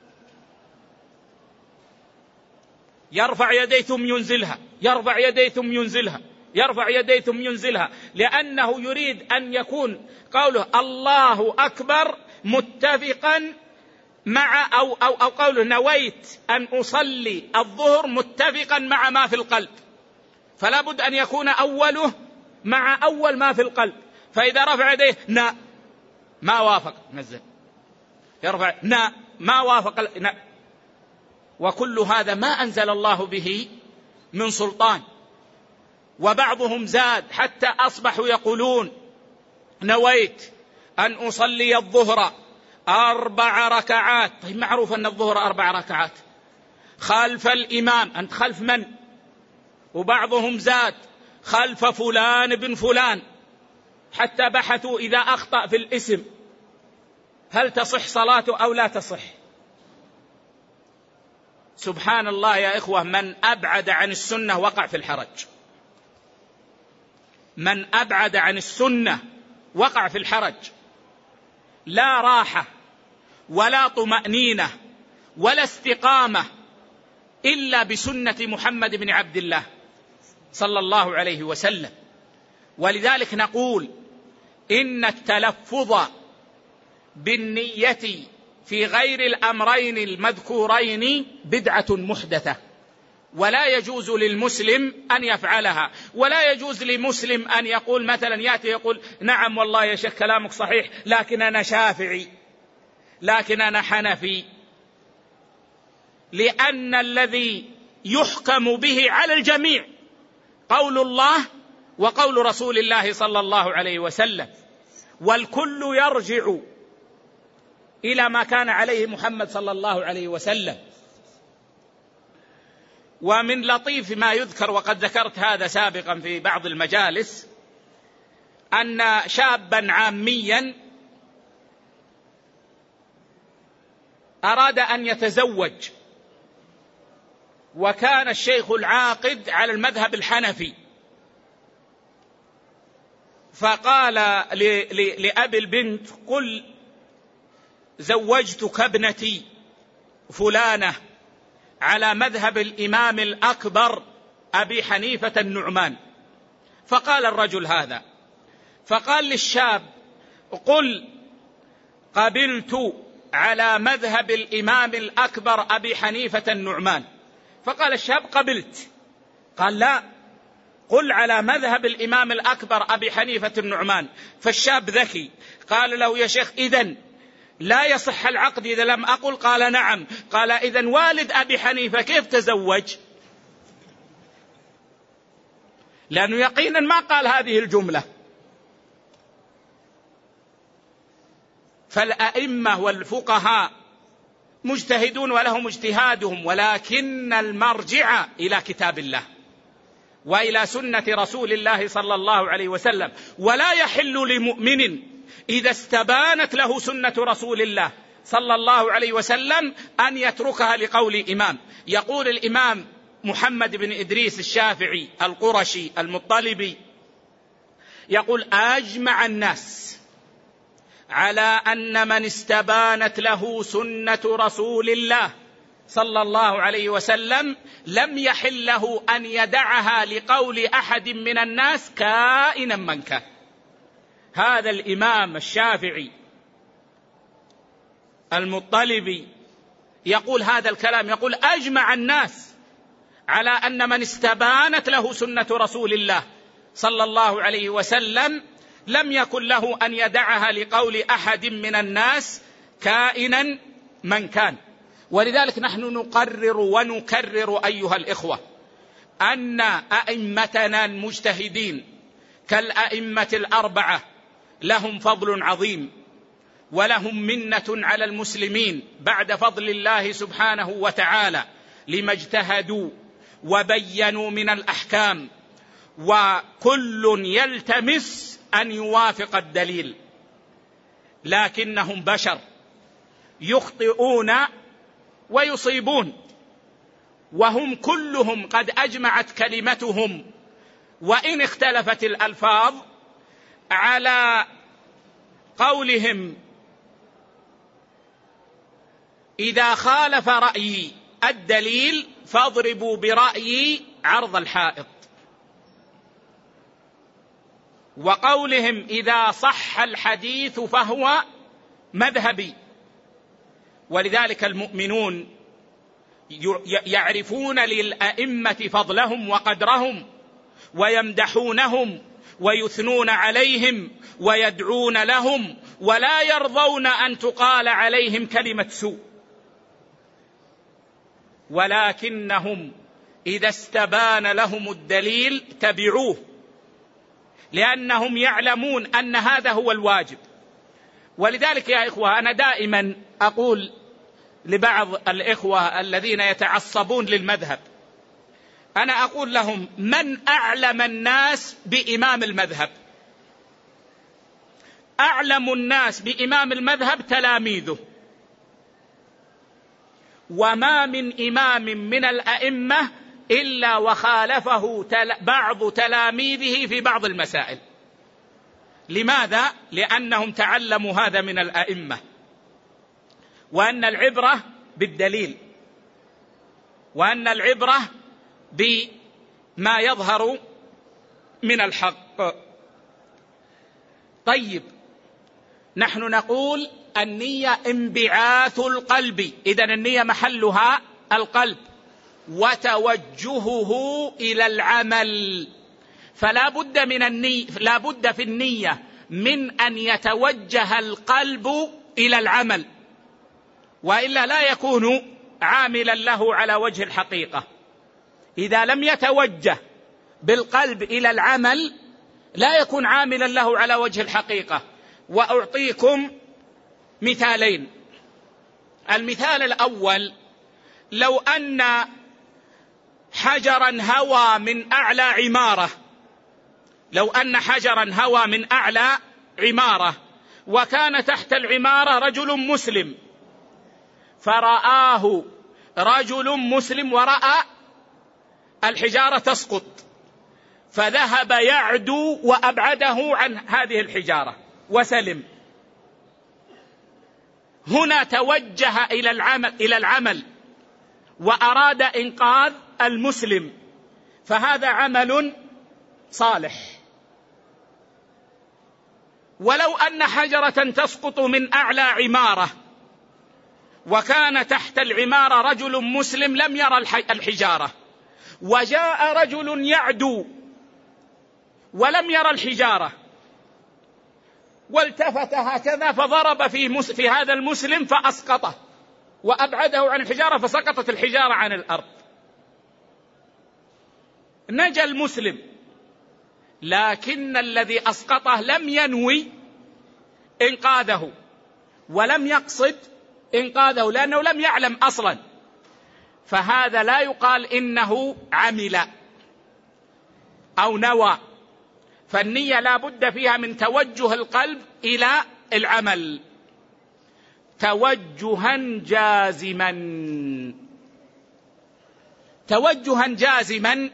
يرفع يديه ثم ينزلها، يرفع يديه ثم ينزلها، يرفع يديه ثم ينزلها، لأنه يريد أن يكون قوله الله أكبر متفقا مع أو, أو, أو قوله نويت أن أصلي الظهر متفقا مع ما في القلب، فلا بد أن يكون أوله مع أول ما في القلب. فإذا رفع يديه نا ما وافق نزل، يرفع نا ما وافق نا، وكل هذا ما أنزل الله به من سلطان. وبعضهم زاد حتى أصبحوا يقولون نويت أن أصلي الظهر أربع ركعات. طيب معروف أن الظهر أربع ركعات خلف الإمام، أنت خلف من؟ وبعضهم زاد خلف فلان بن فلان، حتى بحثوا إذا أخطأ في الاسم هل تصح صلاته أو لا تصح. سبحان الله يا إخوة، من أبعد عن السنة وقع في الحرج، من أبعد عن السنة وقع في الحرج. لا راحة ولا طمأنينة ولا استقامة إلا بسنة محمد بن عبد الله صلى الله عليه وسلم. ولذلك نقول إن التلفظ بالنية في غير الأمرين المذكورين بدعة محدثة، ولا يجوز للمسلم أن يفعلها. ولا يجوز لمسلم أن يقول مثلا يأتي يقول نعم والله يا شيخ كلامك صحيح لكن أنا شافعي لكن أنا حنفي، لأن الذي يحكم به على الجميع قول الله وقول رسول الله صلى الله عليه وسلم، والكل يرجع إلى ما كان عليه محمد صلى الله عليه وسلم. ومن لطيف ما يذكر، وقد ذكرت هذا سابقا في بعض المجالس، أن شابا عاميا أراد أن يتزوج، وكان الشيخ العاقد على المذهب الحنفي، فقال لأبي البنت قل زوجتك ابنتي فلانة على مذهب الإمام الأكبر أبي حنيفة النعمان. فقال الرجل هذا، فقال للشاب قل قبلت على مذهب الإمام الأكبر أبي حنيفة النعمان. فقال الشاب قبلت، قال لا قل على مذهب الإمام الأكبر أبي حنيفة النعمان. فالشاب ذكي قال له يا شيخ إذن لا يصح العقد إذا لم أقل؟ قال نعم. قال إذن والد أبي حنيفة كيف تزوج؟ لأنه يقينا ما قال هذه الجملة. فالأئمة والفقهاء مجتهدون ولهم اجتهادهم، ولكن المرجع إلى كتاب الله وإلى سنة رسول الله صلى الله عليه وسلم. ولا يحل لمؤمن إذا استبانت له سنة رسول الله صلى الله عليه وسلم أن يتركها لقول إمام. يقول الإمام محمد بن إدريس الشافعي القرشي المطلبي، يقول أجمع الناس على أن من استبانت له سنة رسول الله صلى الله عليه وسلم لم يحل له أن يدعها لقول أحد من الناس كائنا من كان. هذا الإمام الشافعي المطلبي يقول هذا الكلام، يقول أجمع الناس على أن من استبانت له سنة رسول الله صلى الله عليه وسلم لم يكن له أن يدعها لقول أحد من الناس كائنا من كان. ولذلك نحن نقرر ونكرر أيها الإخوة أن أئمتنا المجتهدين كالأئمة الأربعة لهم فضل عظيم ولهم منة على المسلمين بعد فضل الله سبحانه وتعالى لما اجتهدوا وبينوا من الأحكام، وكل يلتمس أن يوافق الدليل، لكنهم بشر يخطئون ويصيبون، وهم كلهم قد أجمعت كلمتهم وإن اختلفت الألفاظ على قولهم إذا خالف رأيي الدليل فاضربوا برأيي عرض الحائط، وقولهم إذا صح الحديث فهو مذهبي. ولذلك المؤمنون يعرفون للأئمة فضلهم وقدرهم ويمدحونهم ويثنون عليهم ويدعون لهم، ولا يرضون أن تقال عليهم كلمة سوء، ولكنهم إذا استبان لهم الدليل تبعوه، لأنهم يعلمون أن هذا هو الواجب. ولذلك يا إخوة أنا دائما أقول لبعض الإخوة الذين يتعصبون للمذهب، أنا أقول لهم من أعلم الناس بإمام المذهب؟ أعلم الناس بإمام المذهب تلاميذه، وما من إمام من الأئمة إلا وخالفه بعض تلاميذه في بعض المسائل. لماذا؟ لأنهم تعلموا هذا من الأئمة، وأن العبرة بالدليل، وأن العبرة بما يظهر من الحق. طيب، نحن نقول النية انبعاث القلب، إذن النية محلها القلب، وتوجهه إلى العمل، فلا بد من النية، لا بد في النية من أن يتوجه القلب إلى العمل، وإلا لا يكون عاملا له على وجه الحقيقة. إذا لم يتوجه بالقلب إلى العمل لا يكون عاملا له على وجه الحقيقة. وأعطيكم مثالين. المثال الأول، لو أن حجرا هوى من أعلى عمارة، لو أن حجرا هوى من أعلى عمارة وكان تحت العمارة رجل مسلم، فرآه رجل مسلم ورأى الحجارة تسقط، فذهب يعدو وأبعده عن هذه الحجارة وسلم. هنا توجه إلى العمل إلى العمل وأراد إنقاذ المسلم، فهذا عمل صالح. ولو أن حجرة تسقط من أعلى عمارة وكان تحت العمارة رجل مسلم لم يرى الحجارة، وجاء رجل يعدو ولم يرى الحجارة، والتفت هكذا فضرب في, في هذا المسلم فأسقطه وأبعده عن الحجارة، فسقطت الحجارة عن الأرض، نجا المسلم. لكن الذي أسقطه لم ينوي إنقاذه ولم يقصد إنقاذه، لأنه لم يعلم أصلا، فهذا لا يقال إنه عمل أو نوى. فالنية لا بد فيها من توجه القلب إلى العمل توجها جازما. توجها جازما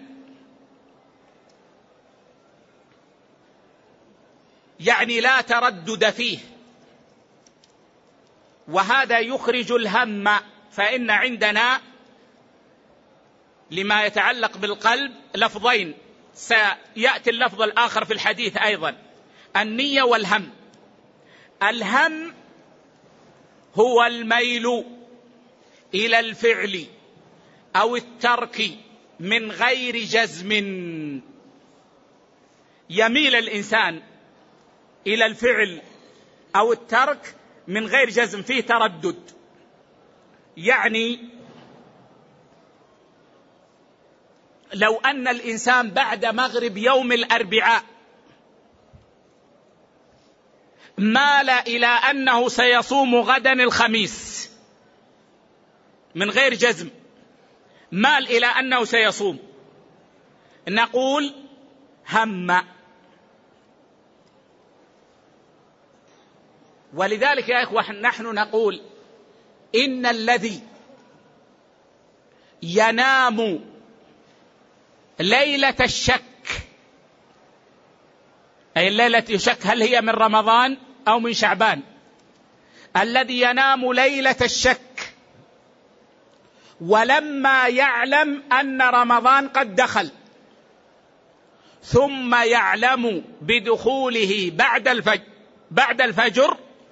يعني لا تردد فيه، وهذا يخرج الهم. فإن عندنا لما يتعلق بالقلب لفظين، سيأتي اللفظ الآخر في الحديث أيضا، النية والهم. الهم هو الميل إلى الفعل أو الترك من غير جزم. يميل الإنسان إلى الفعل أو الترك من غير جزم، فيه تردد. يعني لو أن الإنسان بعد مغرب يوم الأربعاء مال إلى أنه سيصوم غدا الخميس من غير جزم، مال إلى أنه سيصوم، نقول هم. ولذلك يا إخوة نحن نقول إن الذي ينام ليلة الشك، أي الليلة يشك هل هي من رمضان أو من شعبان، الذي ينام ليلة الشك ولما يعلم أن رمضان قد دخل ثم يعلم بدخوله بعد الفجر بعد الفجر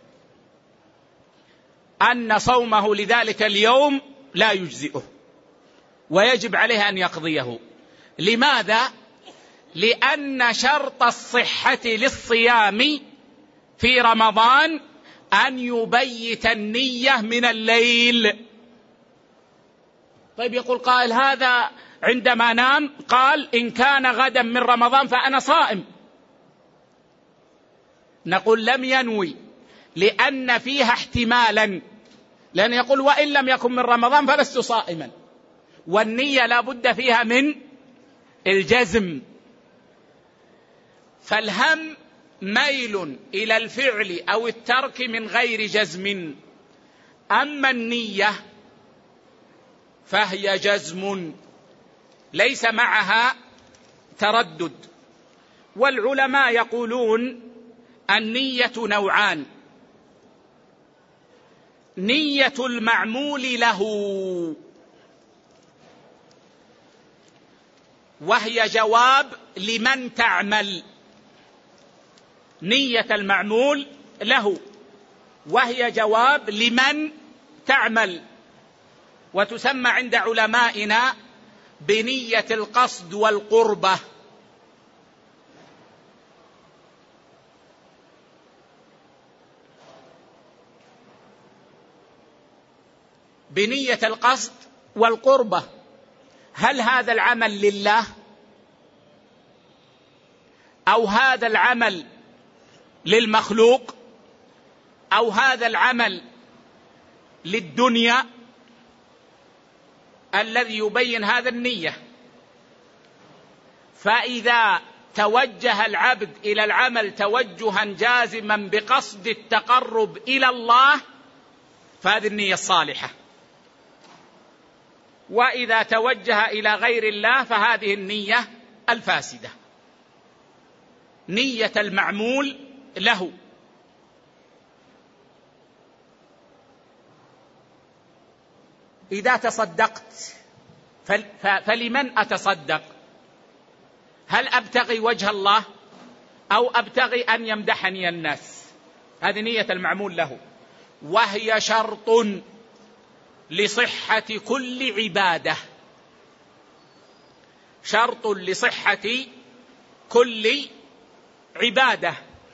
أن صومه لذلك اليوم لا يجزئه ويجب عليه أن يقضيه. لماذا؟ لأن شرط الصحة للصيام في رمضان أن يبيت النية من الليل. طيب يقول قائل هذا عندما نام قال إن كان غدا من رمضان فأنا صائم، نقول لم ينوي، لأن فيها احتمالا، لأن يقول وإن لم يكن من رمضان فلست صائما، والنية لا بد فيها من الجزم. فالهم ميل إلى الفعل أو الترك من غير جزم، أما النية فهي جزم ليس معها تردد. والعلماء يقولون النية نوعان: نية المعمول له وهي جواب لمن تعمل، نية المعمول له وهي جواب لمن تعمل، وتسمى عند علمائنا بنية القصد والقربة. بنية القصد والقربة، هل هذا العمل لله أو هذا العمل للمخلوق أو هذا العمل للدنيا؟ الذي يبين هذا النية. فإذا توجه العبد إلى العمل توجها جازما بقصد التقرب إلى الله فهذه النية الصالحة، وإذا توجه إلى غير الله فهذه النية الفاسدة. نية المعمول له، إذا تصدقت فلمن أتصدق؟ هل أبتغي وجه الله أو أبتغي أن يمدحني الناس؟ هذه نية المعمول له، وهي شرط لصحة كل عبادة، شرط لصحة كل عبادة.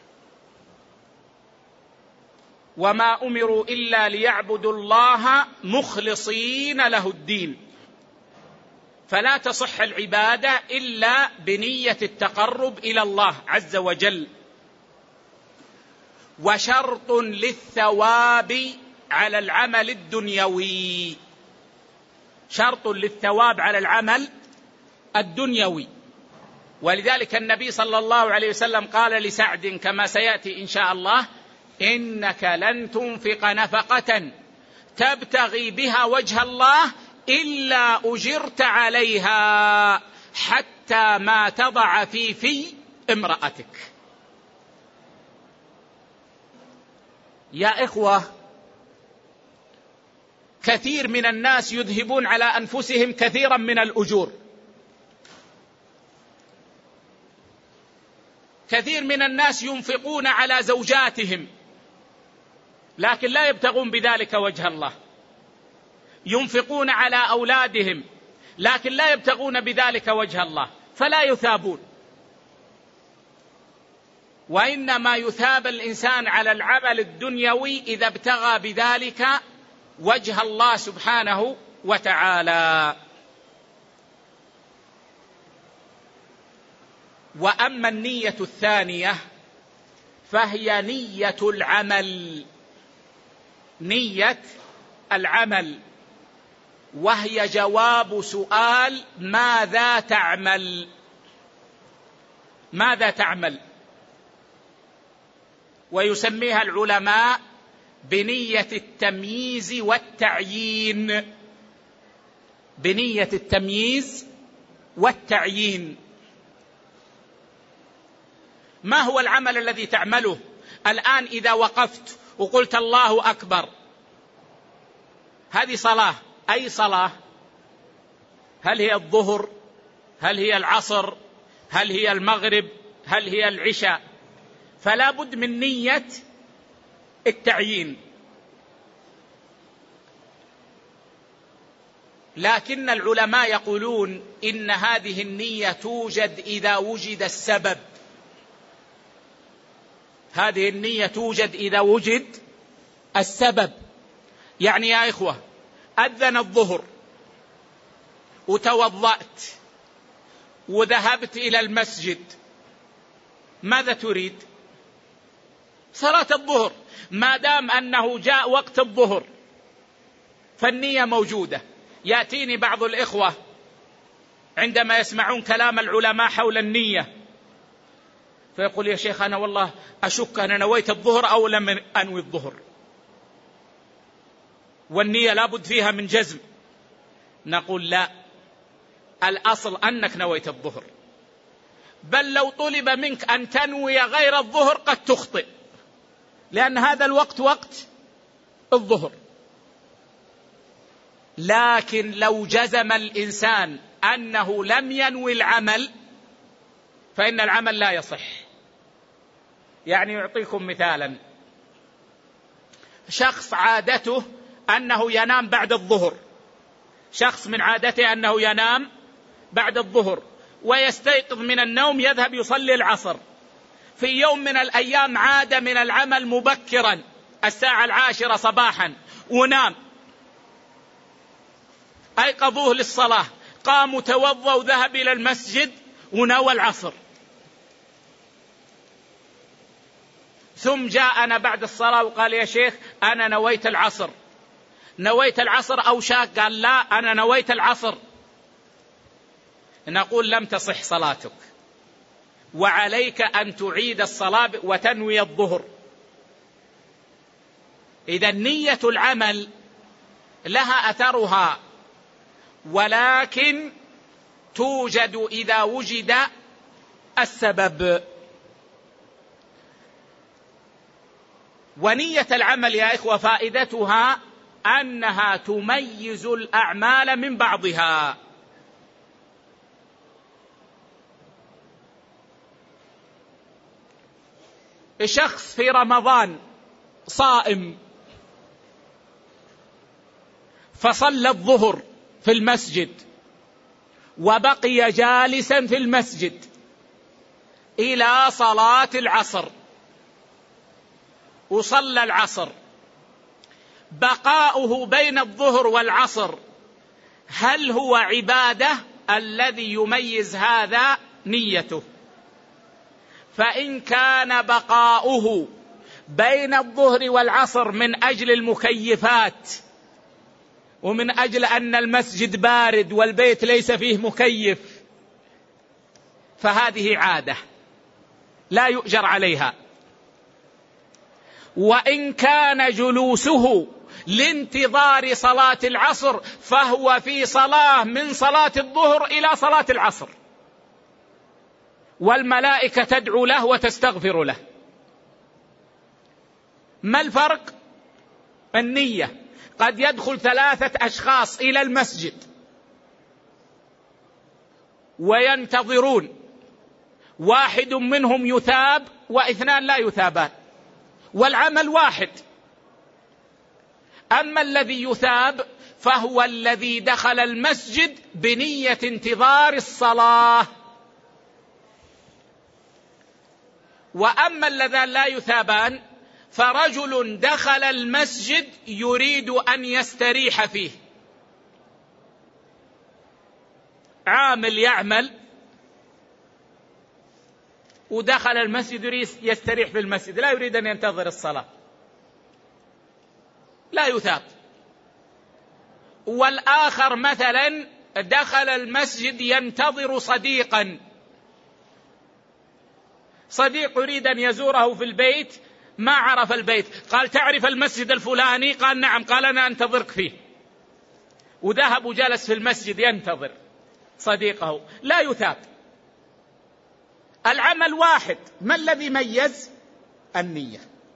وما أمروا إلا ليعبدوا الله مخلصين له الدين، فلا تصح العبادة إلا بنية التقرب إلى الله عز وجل. وشرط للثواب على العمل الدنيوي، شرط للثواب على العمل الدنيوي. ولذلك النبي صلى الله عليه وسلم قال لسعد كما سيأتي إن شاء الله: إنك لن تنفق نفقة تبتغي بها وجه الله إلا أجرت عليها حتى ما تضع في في امرأتك. يا إخوة، كثير من الناس يذهبون على أنفسهم كثيرا من الأجور، كثير من الناس ينفقون على زوجاتهم لكن لا يبتغون بذلك وجه الله، ينفقون على أولادهم لكن لا يبتغون بذلك وجه الله فلا يثابون. وإنما يثاب الإنسان على العمل الدنيوي إذا ابتغى بذلك وجه الله سبحانه وتعالى. وأما النية الثانية فهي نية العمل، نية العمل، وهي جواب سؤال ماذا تعمل؟ ماذا تعمل؟ ويسميها العلماء بنية التمييز والتعيين، بنية التمييز والتعيين. ما هو العمل الذي تعمله الآن؟ إذا وقفت وقلت الله أكبر، هذه صلاة. أي صلاة؟ هل هي الظهر؟ هل هي العصر؟ هل هي المغرب؟ هل هي العشاء؟ فلا بد من نية التعيين. لكن العلماء يقولون إن هذه النية توجد إذا وجد السبب. هذه النية توجد إذا وجد السبب. يعني يا إخوة، أذن الظهر وتوضأت وذهبت إلى المسجد، ماذا تريد؟ صلاة الظهر. ما دام أنه جاء وقت الظهر فالنية موجودة. يأتيني بعض الإخوة عندما يسمعون كلام العلماء حول النية فيقول يا شيخ أنا والله أشك أنا نويت الظهر أو لم أنوي الظهر، والنية لابد فيها من جزم. نقول لا، الأصل أنك نويت الظهر، بل لو طلب منك أن تنوي غير الظهر قد تخطئ، لأن هذا الوقت وقت الظهر. لكن لو جزم الإنسان أنه لم ينوي العمل فإن العمل لا يصح. يعني يعطيكم مثالا، شخص عادته أنه ينام بعد الظهر، شخص من عادته أنه ينام بعد الظهر ويستيقظ من النوم يذهب يصلي العصر. في يوم من الأيام عاد من العمل مبكرا الساعة العاشرة صباحا ونام، أيقظوه للصلاة، قام توضأ وذهب إلى المسجد ونوى العصر، ثم جاءنا بعد الصلاة وقال يا شيخ أنا نويت العصر. نويت العصر أو شاك؟ قال لا أنا نويت العصر. نقول لم تصح صلاتك، وعليك أن تعيد الصلاة وتنوي الظهر. إذا نية العمل لها أثرها، ولكن توجد إذا وجد السبب. ونية العمل يا إخوة فائدتها أنها تميز الأعمال من بعضها. شخص في رمضان صائم فصلى الظهر في المسجد وبقي جالسا في المسجد إلى صلاة العصر وصلى العصر، بقاؤه بين الظهر والعصر هل هو عبادة؟ الذي يميز هذا نيته. فإن كان بقاؤه بين الظهر والعصر من أجل المكيفات ومن أجل أن المسجد بارد والبيت ليس فيه مكيف فهذه عادة لا يؤجر عليها. وإن كان جلوسه لانتظار صلاة العصر فهو في صلاة من صلاة الظهر إلى صلاة العصر، والملائكة تدعو له وتستغفر له. ما الفرق؟ النية. قد يدخل ثلاثة أشخاص إلى المسجد وينتظرون، واحد منهم يثاب واثنان لا يثابان، والعمل واحد. أما الذي يثاب فهو الذي دخل المسجد بنية انتظار الصلاة. وأما اللذان لا يثابان فرجل دخل المسجد يريد أن يستريح فيه، عامل يعمل ودخل المسجد يريد يستريح في المسجد، لا يريد أن ينتظر الصلاة، لا يثاب. والآخر مثلا دخل المسجد ينتظر صديقا، صديق يريد أن يزوره في البيت، ما عرف البيت، قال تعرف المسجد الفلاني؟ قال نعم، قال أنا أنتظرك فيه، وذهب وجلس في المسجد ينتظر صديقه، لا يثاب. العمل واحد، ما الذي ميز؟ النية.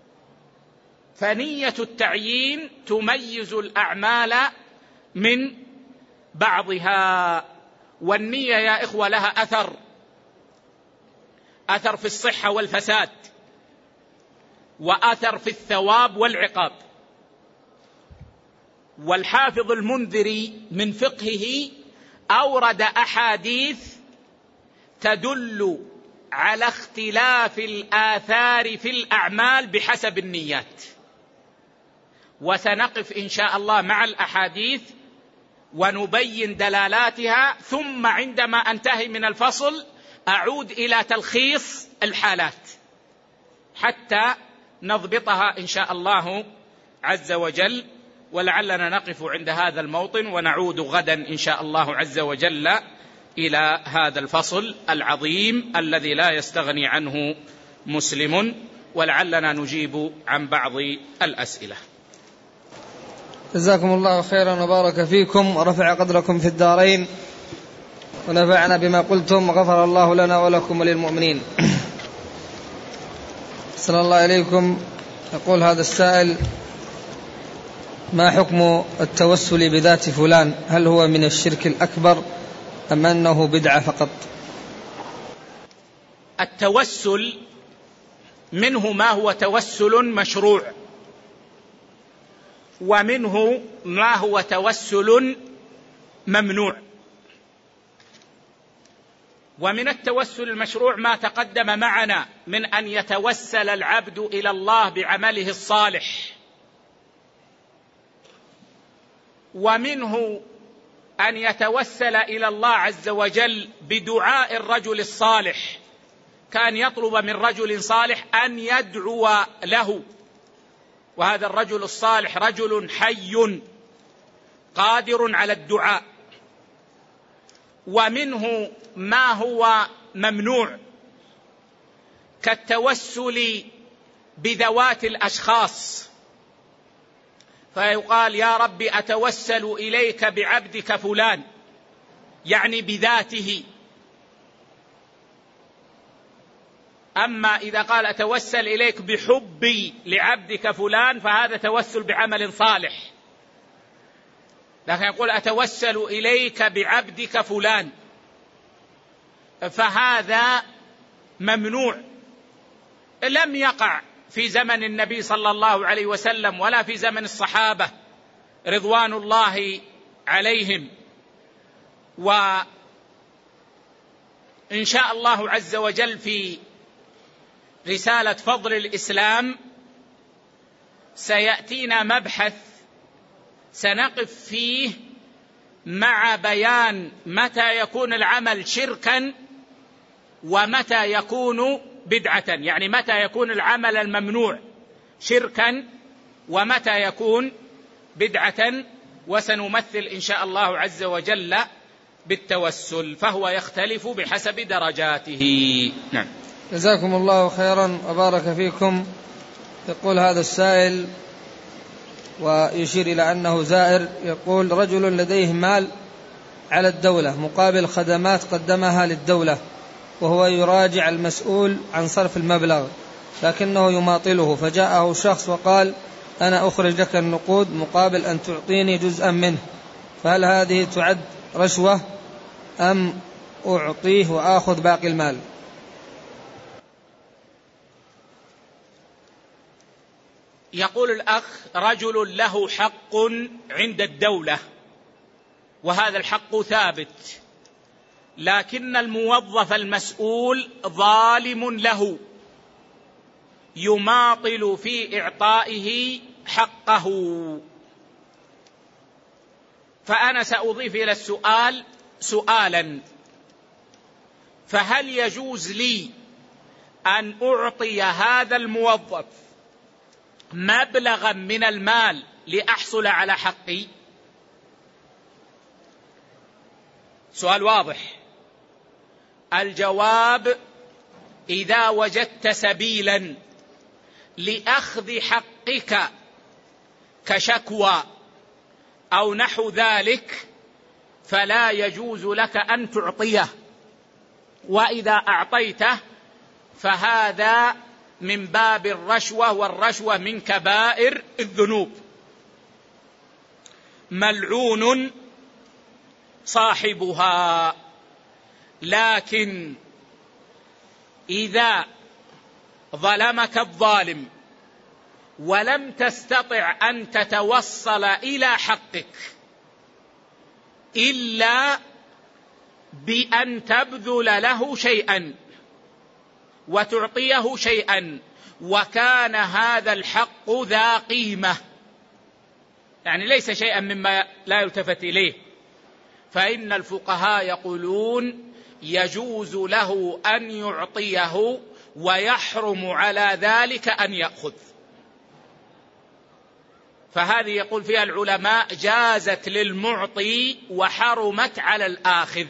فنية التعيين تميز الأعمال من بعضها. والنية يا إخوة لها أثر، أثر في الصحة والفساد، وأثر في الثواب والعقاب. والحافظ المنذري من فقهه أورد أحاديث تدل على اختلاف الآثار في الأعمال بحسب النيات، وسنقف إن شاء الله مع الأحاديث ونبين دلالاتها، ثم عندما أنتهي من الفصل أعود إلى تلخيص الحالات حتى نضبطها إن شاء الله عز وجل. ولعلنا نقف عند هذا الموطن ونعود غدا إن شاء الله عز وجل إلى هذا الفصل العظيم الذي لا يستغني عنه مسلم، ولعلنا نجيب عن بعض الأسئلة. جزاكم الله خيرا وبارك فيكم ورفع قدركم في الدارين، ونفعنا بما قلتم، وغفر الله لنا ولكم وللمؤمنين. صلى الله عليكم. يقول هذا السائل: ما حكم التوسل بذات فلان؟ هل هو من الشرك الأكبر أم أنه بدعة فقط؟ التوسل منه ما هو توسل مشروع، ومنه ما هو توسل ممنوع. ومن التوسل المشروع ما تقدم معنا من أن يتوسل العبد إلى الله بعمله الصالح، ومنه أن يتوسل إلى الله عز وجل بدعاء الرجل الصالح، كان يطلب من رجل صالح أن يدعو له، وهذا الرجل الصالح رجل حي قادر على الدعاء. ومنه ما هو ممنوع كالتوسل بذوات الأشخاص، فيقال يا رب أتوسل إليك بعبدك فلان، يعني بذاته. أما إذا قال أتوسل إليك بحبي لعبدك فلان فهذا توسل بعمل صالح، لكن يقول أتوسل إليك بعبدك فلان فهذا ممنوع، لم يقع في زمن النبي صلى الله عليه وسلم ولا في زمن الصحابة رضوان الله عليهم. وإن شاء الله عز وجل في رسالة فضل الإسلام سيأتينا مبحث سنقف فيه مع بيان متى يكون العمل شركا ومتى يكون بدعة، يعني متى يكون العمل الممنوع شركا ومتى يكون بدعة، وسنمثل إن شاء الله عز وجل بالتوسل، فهو يختلف بحسب درجاته. نعم. جزاكم الله خيرا وبارك فيكم. يقول هذا السائل ويشير إلى أنه زائر، يقول: رجل لديه مال على الدولة مقابل خدمات قدمها للدولة، وهو يراجع المسؤول عن صرف المبلغ لكنه يماطله، فجاءه شخص وقال: أنا أخرج لك النقود مقابل أن تعطيني جزءا منه، فهل هذه تعد رشوة أم أعطيه وآخذ باقي المال؟ يقول الأخ: رجل له حق عند الدولة وهذا الحق ثابت، لكن الموظف المسؤول ظالم له يماطل في إعطائه حقه. فأنا سأضيف إلى السؤال سؤالا: فهل يجوز لي أن أعطي هذا الموظف مبلغا من المال لأحصل على حقي؟ سؤال واضح. الجواب: إذا وجدت سبيلا لأخذ حقك كشكوى أو نحو ذلك فلا يجوز لك أن تعطيه، وإذا أعطيته فهذا من باب الرشوة، والرشوة من كبائر الذنوب، ملعون صاحبها. لكن إذا ظلمك الظالم ولم تستطع أن تتوصل إلى حقك إلا بأن تبذل له شيئا وتعطيه شيئا، وكان هذا الحق ذا قيمة، يعني ليس شيئا مما لا يلتفت إليه، فإن الفقهاء يقولون يجوز له أن يعطيه ويحرم على ذلك أن يأخذ. فهذه يقول فيها العلماء جازت للمعطي وحرمت على الآخذ.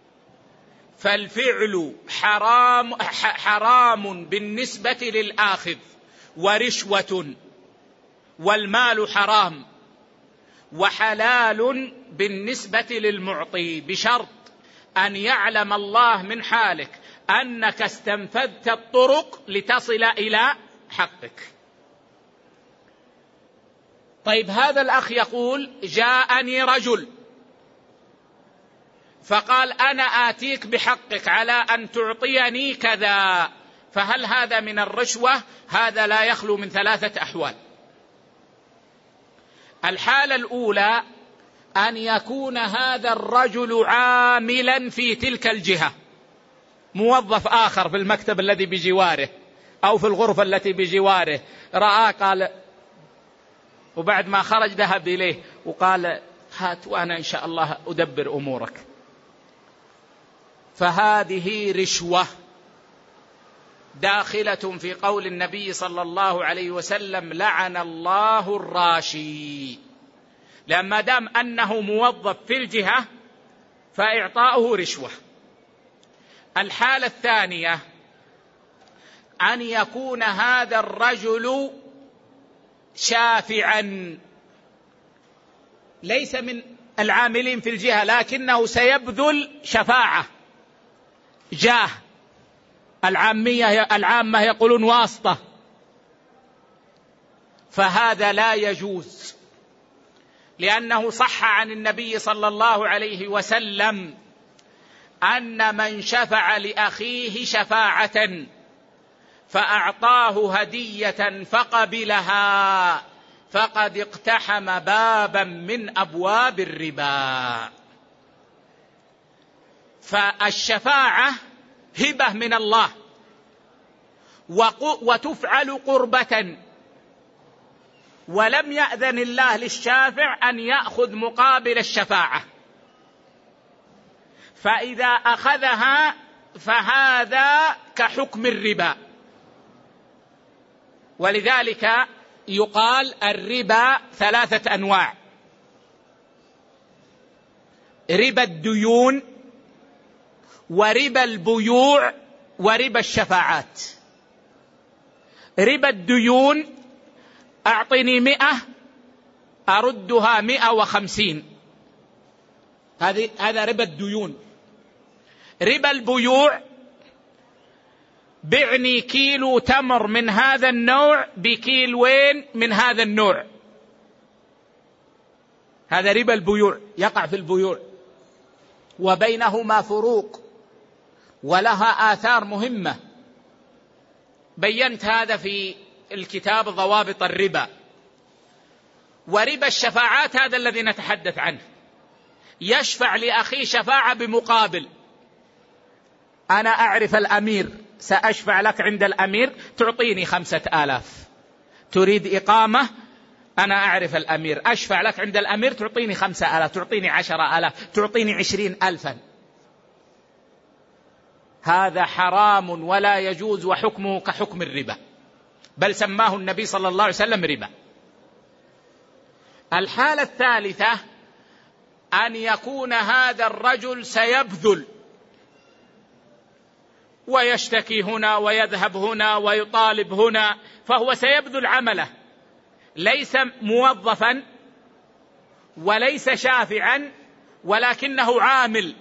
فالفعل حرام حرام بالنسبة للآخذ ورشوة، والمال حرام، وحلال بالنسبة للمعطي، بشرط أن يعلم الله من حالك أنك استنفذت الطرق لتصل إلى حقك. طيب، هذا الأخ يقول: جاءني رجل فقال أنا آتيك بحقك على أن تعطيني كذا، فهل هذا من الرشوة؟ هذا لا يخلو من ثلاثة أحوال. الحالة الأولى أن يكون هذا الرجل عاملا في تلك الجهة، موظف آخر في المكتب الذي بجواره أو في الغرفة التي بجواره، رأى قال، وبعد ما خرج ذهب إليه وقال: هات وأنا إن شاء الله أدبر أمورك. فهذه رشوة داخلة في قول النبي صلى الله عليه وسلم: لعن الله الراشي. لما دام أنه موظف في الجهة فإعطاؤه رشوة. الحالة الثانية أن يكون هذا الرجل شافعا، ليس من العاملين في الجهة، لكنه سيبذل شفاعة، جاه، العامية العامة يقولون واسطة، فهذا لا يجوز، لأنه صح عن النبي صلى الله عليه وسلم أن من شفع لأخيه شفاعة فأعطاه هدية فقبلها فقد اقتحم بابا من أبواب الربا. فالشفاعة هبة من الله وتفعل قربة، ولم يأذن الله للشافع أن يأخذ مقابل الشفاعة، فإذا أخذها فهذا كحكم الربا. ولذلك يقال الربا ثلاثة أنواع: ربا الديون، وربا البيوع، وربا الشفاعات. ربا الديون: أعطني مئة أردها مئة وخمسين، هذا ربا الديون. ربا البيوع: بعني كيلو تمر من هذا النوع بكيلوين من هذا النوع، هذا ربا البيوع، يقع في البيوع، وبينهما فروق ولها آثار مهمة، بينت هذا في الكتاب ضوابط الربا. وربا الشفاعات هذا الذي نتحدث عنه. يشفع لأخيه شفاعة بمقابل. أنا أعرف الأمير، سأشفع لك عند الأمير تعطيني خمسة آلاف. تريد إقامة، أنا أعرف الأمير، أشفع لك عند الأمير تعطيني خمسة آلاف، تعطيني عشرة آلاف، تعطيني عشرين ألفا. هذا حرام ولا يجوز، وحكمه كحكم الربا، بل سماه النبي صلى الله عليه وسلم ربا. الحالة الثالثة أن يكون هذا الرجل سيبذل ويشتكي هنا ويذهب هنا ويطالب هنا، فهو سيبذل عمله، ليس موظفا وليس شافعا، ولكنه عامل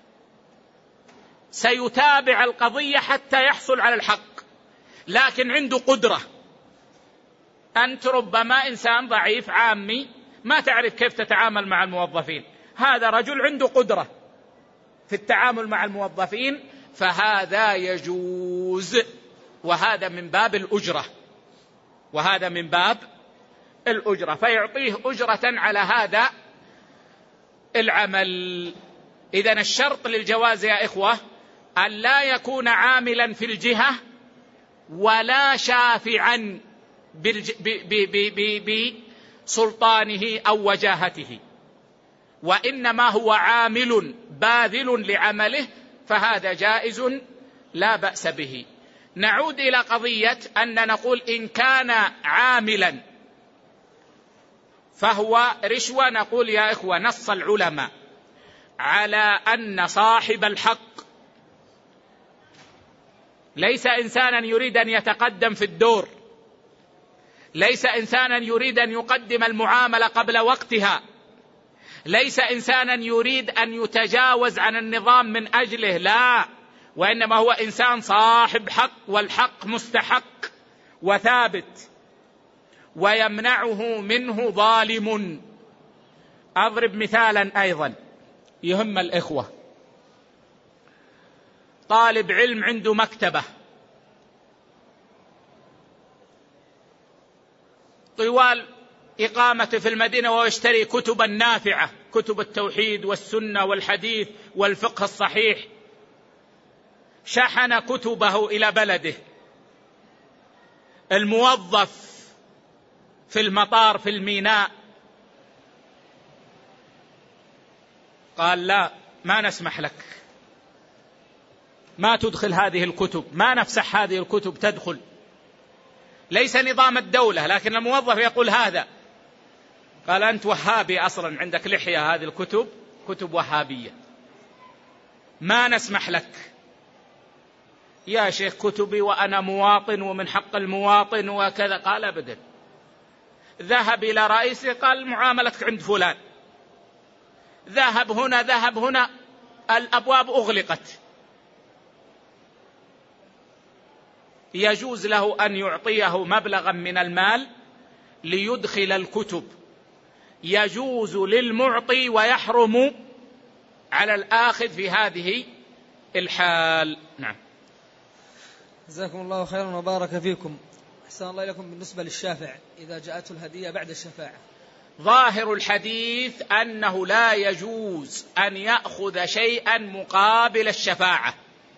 سيتابع القضية حتى يحصل على الحق، لكن عنده قدرة. أنت ربما إنسان ضعيف عامي ما تعرف كيف تتعامل مع الموظفين، هذا رجل عنده قدرة في التعامل مع الموظفين، فهذا يجوز، وهذا من باب الأجرة، وهذا من باب الأجرة، فيعطيه أجرة على هذا العمل. إذن الشرط للجواز يا إخوة أن لا يكون عاملا في الجهة ولا شافعا بسلطانه أو وجاهته، وإنما هو عامل باذل لعمله، فهذا جائز لا بأس به. نعود إلى قضية أن نقول إن كان عاملا فهو رشوة. نقول يا إخوة نص العلماء على أن صاحب الحق ليس إنسانا يريد أن يتقدم في الدور، ليس إنسانا يريد أن يقدم المعاملة قبل وقتها، ليس إنسانا يريد أن يتجاوز عن النظام من أجله، لا، وإنما هو إنسان صاحب حق، والحق مستحق وثابت ويمنعه منه ظالم. أضرب مثالا أيضا يهم الإخوة. طالب علم عنده مكتبة، طوال إقامته في المدينة ويشتري كتبا نافعة، كتب التوحيد والسنة والحديث والفقه الصحيح، شحن كتبه إلى بلده. الموظف في المطار في الميناء قال لا، ما نسمح لك، ما تدخل هذه الكتب، ما نفسح هذه الكتب تدخل. ليس نظام الدولة، لكن الموظف يقول هذا. قال أنت وهابي أصلا، عندك لحية، هذه الكتب كتب وهابية، ما نسمح لك. يا شيخ كتبي وأنا مواطن ومن حق المواطن وكذا. قال أبدا. ذهب إلى رئيسه قال معاملتك عند فلان، ذهب هنا ذهب هنا، الأبواب أغلقت. يجوز له أن يعطيه مبلغا من المال ليدخل الكتب، يجوز للمعطي ويحرم على الآخذ في هذه الحال. نعم. جزاكم الله خيرا وبارك فيكم. أحسن الله إليكم. بالنسبة للشافع إذا جاءته الهدية بعد الشفاعة، ظاهر الحديث أنه لا يجوز أن يأخذ شيئا مقابل الشفاعة،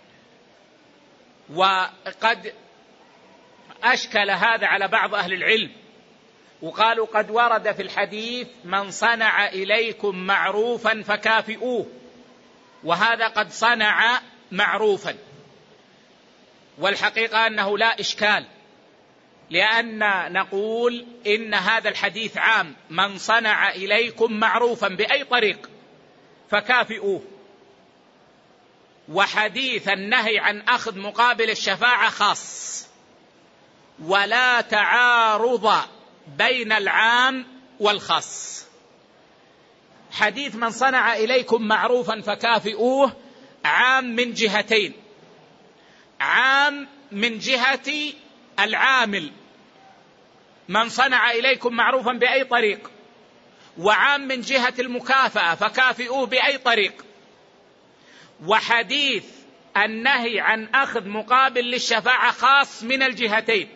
وقد أشكل هذا على بعض أهل العلم وقالوا قد ورد في الحديث من صنع إليكم معروفا فكافئوه، وهذا قد صنع معروفا، والحقيقة أنه لا إشكال، لأن نقول إن هذا الحديث عام، من صنع إليكم معروفا بأي طريق فكافئوه. وحديث النهي عن أخذ مقابل الشفاعة خاص، ولا تعارض بين العام والخاص. حديث من صنع إليكم معروفا فكافئوه عام من جهتين، عام من جهة العامل من صنع إليكم معروفا بأي طريق، وعام من جهة المكافأة فكافئوه بأي طريق. وحديث النهي عن أخذ مقابل للشفاعة خاص من الجهتين،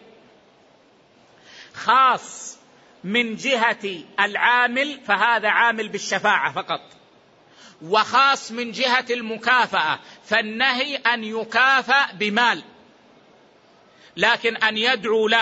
خاص من جهة العامل فهذا عامل بالشفاعة فقط، وخاص من جهة المكافأة، فالنهي أن يكافأ بمال، لكن أن يدعو له،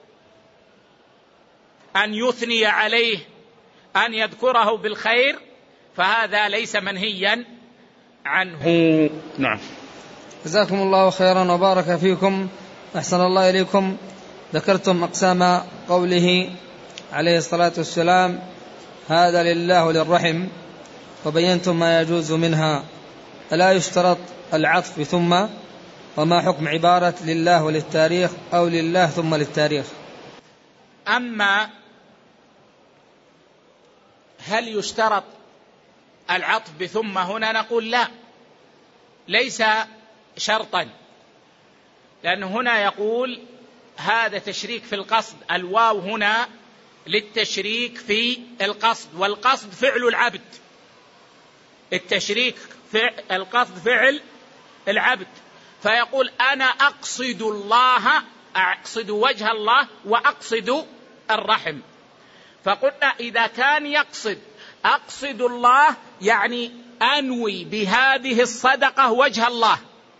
أن يثني عليه، أن يذكره بالخير، فهذا ليس منهيا عنه. نعم. جزاكم الله خيرا وبارك فيكم، أحسن الله إليكم. ذكرتم أقسام قوله عليه الصلاة والسلام هذا لله وللرحم، وبينتم ما يجوز منها. ألا يشترط العطف بثم؟ وما حكم عبارة لله وللتاريخ أو لله ثم للتاريخ؟ أما هل يشترط العطف بثم هنا، نقول لا، ليس شرطا، لأنه هنا يقول هذا تشريك في القصد، الواو هنا للتشريك في القصد، والقصد فعل العبد، التشريك فعل القصد فعل العبد، فيقول أنا أقصد الله، أقصد وجه الله وأقصد الرحم. فقلنا إذا كان يقصد أقصد الله يعني أنوي بهذه الصدقة وجه الله،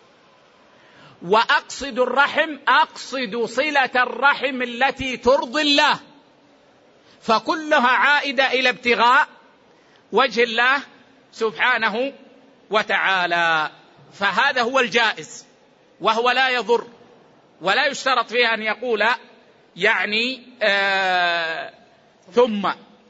وأقصد الرحم أقصد صلة الرحم التي ترضي الله، فكلها عائدة إلى ابتغاء وجه الله سبحانه وتعالى، فهذا هو الجائز، وهو لا يضر، ولا يشترط فيه أن يقول يعني آه ثم.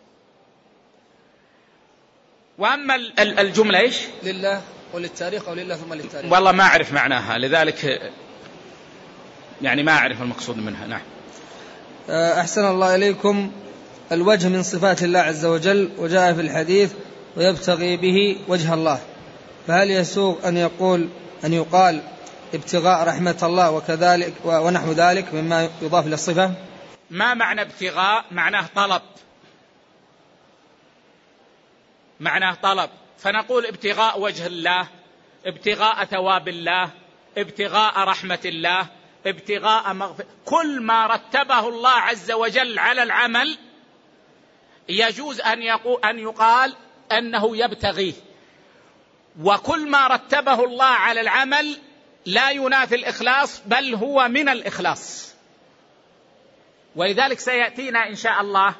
وأما الجملة إيش؟ لله وللتاريخ أو لله ثم للتاريخ، والله ما أعرف معناها، لذلك يعني ما أعرف المقصود منها. نعم. أحسن الله إليكم. الوجه من صفات الله عز وجل، وجاء في الحديث ويبتغي به وجه الله، فهل يسوغ أن يقول أن يقال ابتغاء رحمة الله وكذلك ونحو ذلك مما يضاف للصفة؟ ما معنى ابتغاء؟ معناه طلب، معناه طلب، فنقول ابتغاء وجه الله، ابتغاء ثواب الله، ابتغاء رحمة الله، ابتغاء مغفرة، كل ما رتبه الله عز وجل على العمل يجوز أن يقول أن يقال أنه يبتغيه، وكل ما رتبه الله على العمل لا ينافي الإخلاص، بل هو من الإخلاص. ولذلك سيأتينا إن شاء الله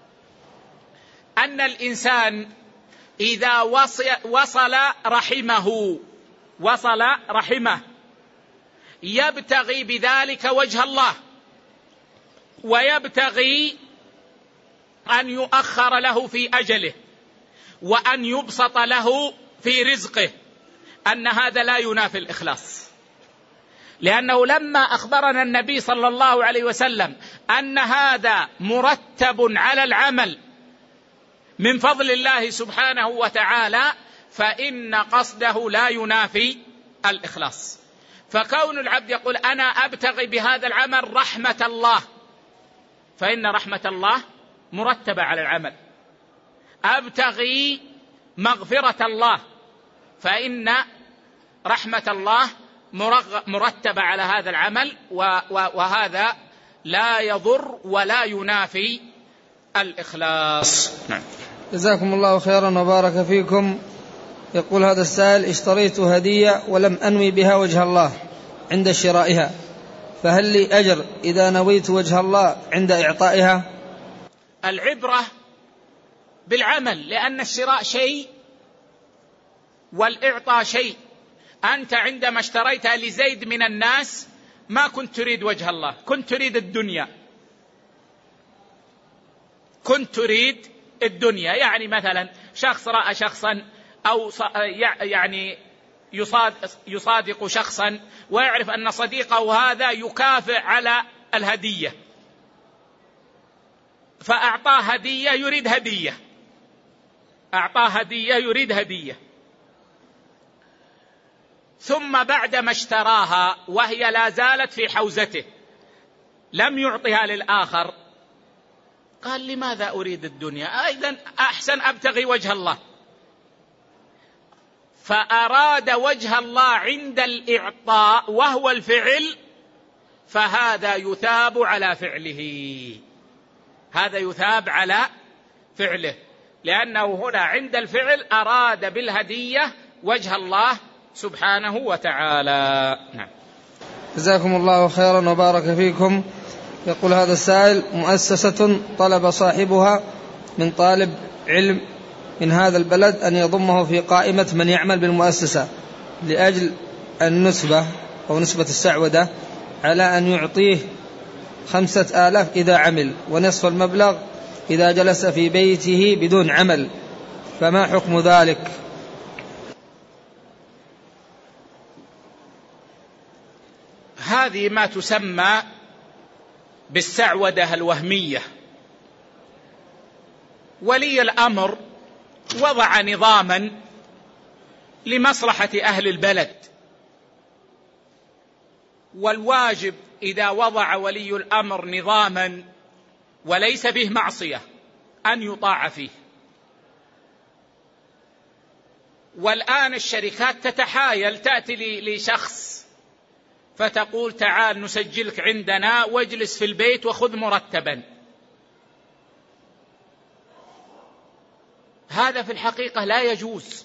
أن الإنسان إذا وصل رحمه وصل رحمه يبتغي بذلك وجه الله، ويبتغي أن يؤخر له في أجله، وأن يبسط له في رزقه، أن هذا لا ينافي الإخلاص، لأنه لما أخبرنا النبي صلى الله عليه وسلم أن هذا مرتب على العمل من فضل الله سبحانه وتعالى، فإن قصده لا ينافي الإخلاص. فكون العبد يقول أنا أبتغي بهذا العمل رحمة الله، فإن رحمة الله مرتبة على العمل. أبتغي مغفرة الله، فإن رحمة الله مرتبة على هذا العمل، وهذا لا يضر ولا ينافي الإخلاص. نعم. جزاكم الله خيرا وبارك فيكم. يقول هذا السائل اشتريت هدية ولم أنوي بها وجه الله عند شرائها، فهل لي أجر إذا نويت وجه الله عند إعطائها؟ العبرة بالعمل، لأن الشراء شيء والإعطاء شيء. أنت عندما اشتريتها لزيد من الناس ما كنت تريد وجه الله، كنت تريد الدنيا، كنت تريد الدنيا. يعني مثلا شخص رأى شخصا أو يعني يصادق شخصا ويعرف أن صديقه هذا يكافئ على الهدية، فأعطاه هدية يريد هدية، أعطاه هدية يريد هدية، ثم بعدما اشتراها وهي لا زالت في حوزته لم يعطها للآخر، قال لماذا أريد الدنيا؟ أيضا أحسن أبتغي وجه الله، فأراد وجه الله عند الإعطاء وهو الفعل، فهذا يثاب على فعله، هذا يثاب على فعله. لأنه هنا عند الفعل أراد بالهدية وجه الله سبحانه وتعالى. نعم. جزاكم الله خيرا وبارك فيكم. يقول هذا السائل: مؤسسة طلب صاحبها من طالب علم من هذا البلد أن يضمه في قائمة من يعمل بالمؤسسة لأجل النسبة أو نسبة السعودة، على أن يعطيه خمسة آلاف إذا عمل ونصف المبلغ إذا جلس في بيته بدون عمل، فما حكم ذلك؟ هذه ما تسمى بالسعودة الوهمية. ولي الأمر وضع نظاما لمصلحة أهل البلد، والواجب إذا وضع ولي الأمر نظاما وليس به معصية أن يطاع فيه. والآن الشركات تتحايل، تأتي لشخص فتقول: تعال نسجلك عندنا واجلس في البيت وخذ مرتبا. هذا في الحقيقة لا يجوز،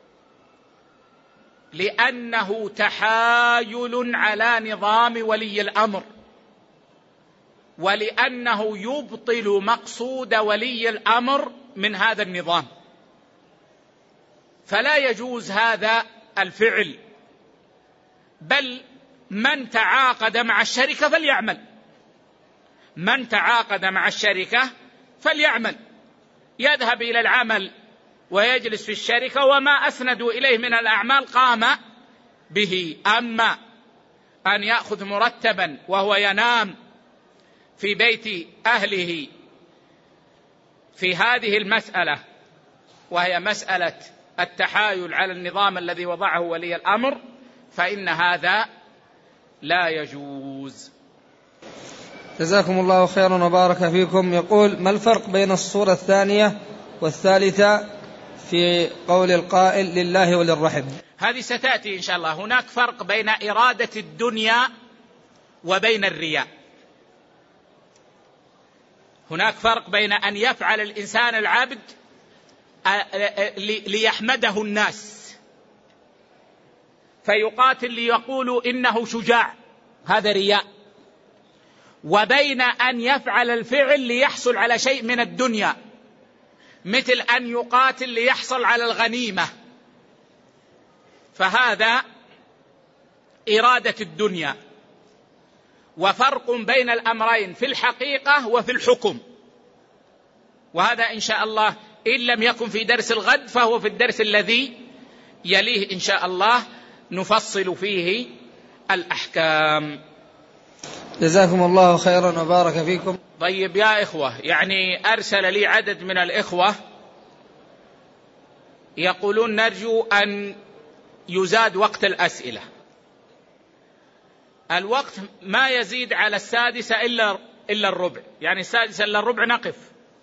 لأنه تحايل على نظام ولي الأمر، ولأنه يبطل مقصود ولي الأمر من هذا النظام، فلا يجوز هذا الفعل. بل من تعاقد مع الشركة فليعمل، من تعاقد مع الشركة فليعمل، يذهب إلى العمل ويجلس في الشركة، وما أسندوا إليه من الأعمال قام به. أما أن يأخذ مرتبا وهو ينام في بيت أهله في هذه المسألة، وهي مسألة التحايل على النظام الذي وضعه ولي الأمر، فإن هذا لا يجوز. جزاكم الله خيرا وبارك فيكم. يقول: ما الفرق بين الصورة الثانية والثالثة في قول القائل لله وللرحم؟ هذه ستأتي إن شاء الله. هناك فرق بين إرادة الدنيا وبين الرياء. هناك فرق بين أن يفعل الإنسان العبد ليحمده الناس فيقاتل ليقولوا إنه شجاع، هذا رياء، وبين أن يفعل الفعل ليحصل على شيء من الدنيا، مثل أن يقاتل ليحصل على الغنيمة، فهذا إرادة الدنيا. وفرق بين الأمرين في الحقيقة وفي الحكم، وهذا إن شاء الله إن لم يكن في درس الغد فهو في الدرس الذي يليه إن شاء الله نفصل فيه الأحكام. جزاكم الله خيرا وبارك فيكم. طيب يا إخوة، يعني أرسل لي عدد من الإخوة يقولون نرجو أن يزاد وقت الأسئلة. الوقت ما يزيد على السادسة إلا إلا الربع، يعني السادسة إلا الربع نقف،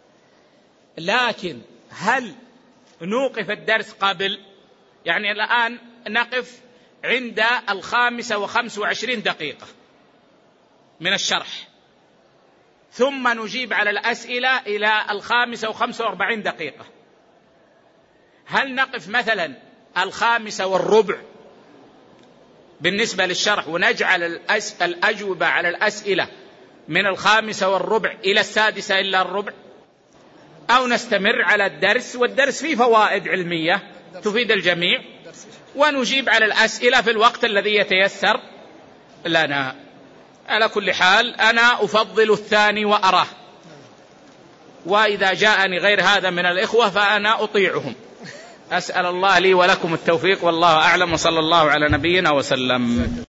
لكن هل نوقف الدرس قبل؟ يعني الآن نقف عند الخامسة وخمس وعشرين دقيقة من الشرح، ثم نجيب على الأسئلة إلى الخامسة وخمس وأربعين دقيقة. هل نقف مثلا الخامسة والربع بالنسبة للشرح ونجعل الأجوبة على الأسئلة من الخامسة والربع إلى السادسة إلا الربع، أو نستمر على الدرس، والدرس فيه فوائد علمية تفيد الجميع، ونجيب على الأسئلة في الوقت الذي يتيسر لنا. على كل حال أنا أفضل الثاني وأراه، وإذا جاءني غير هذا من الإخوة فأنا أطيعهم. أسأل الله لي ولكم التوفيق، والله أعلم، وصلى الله على نبينا وسلم.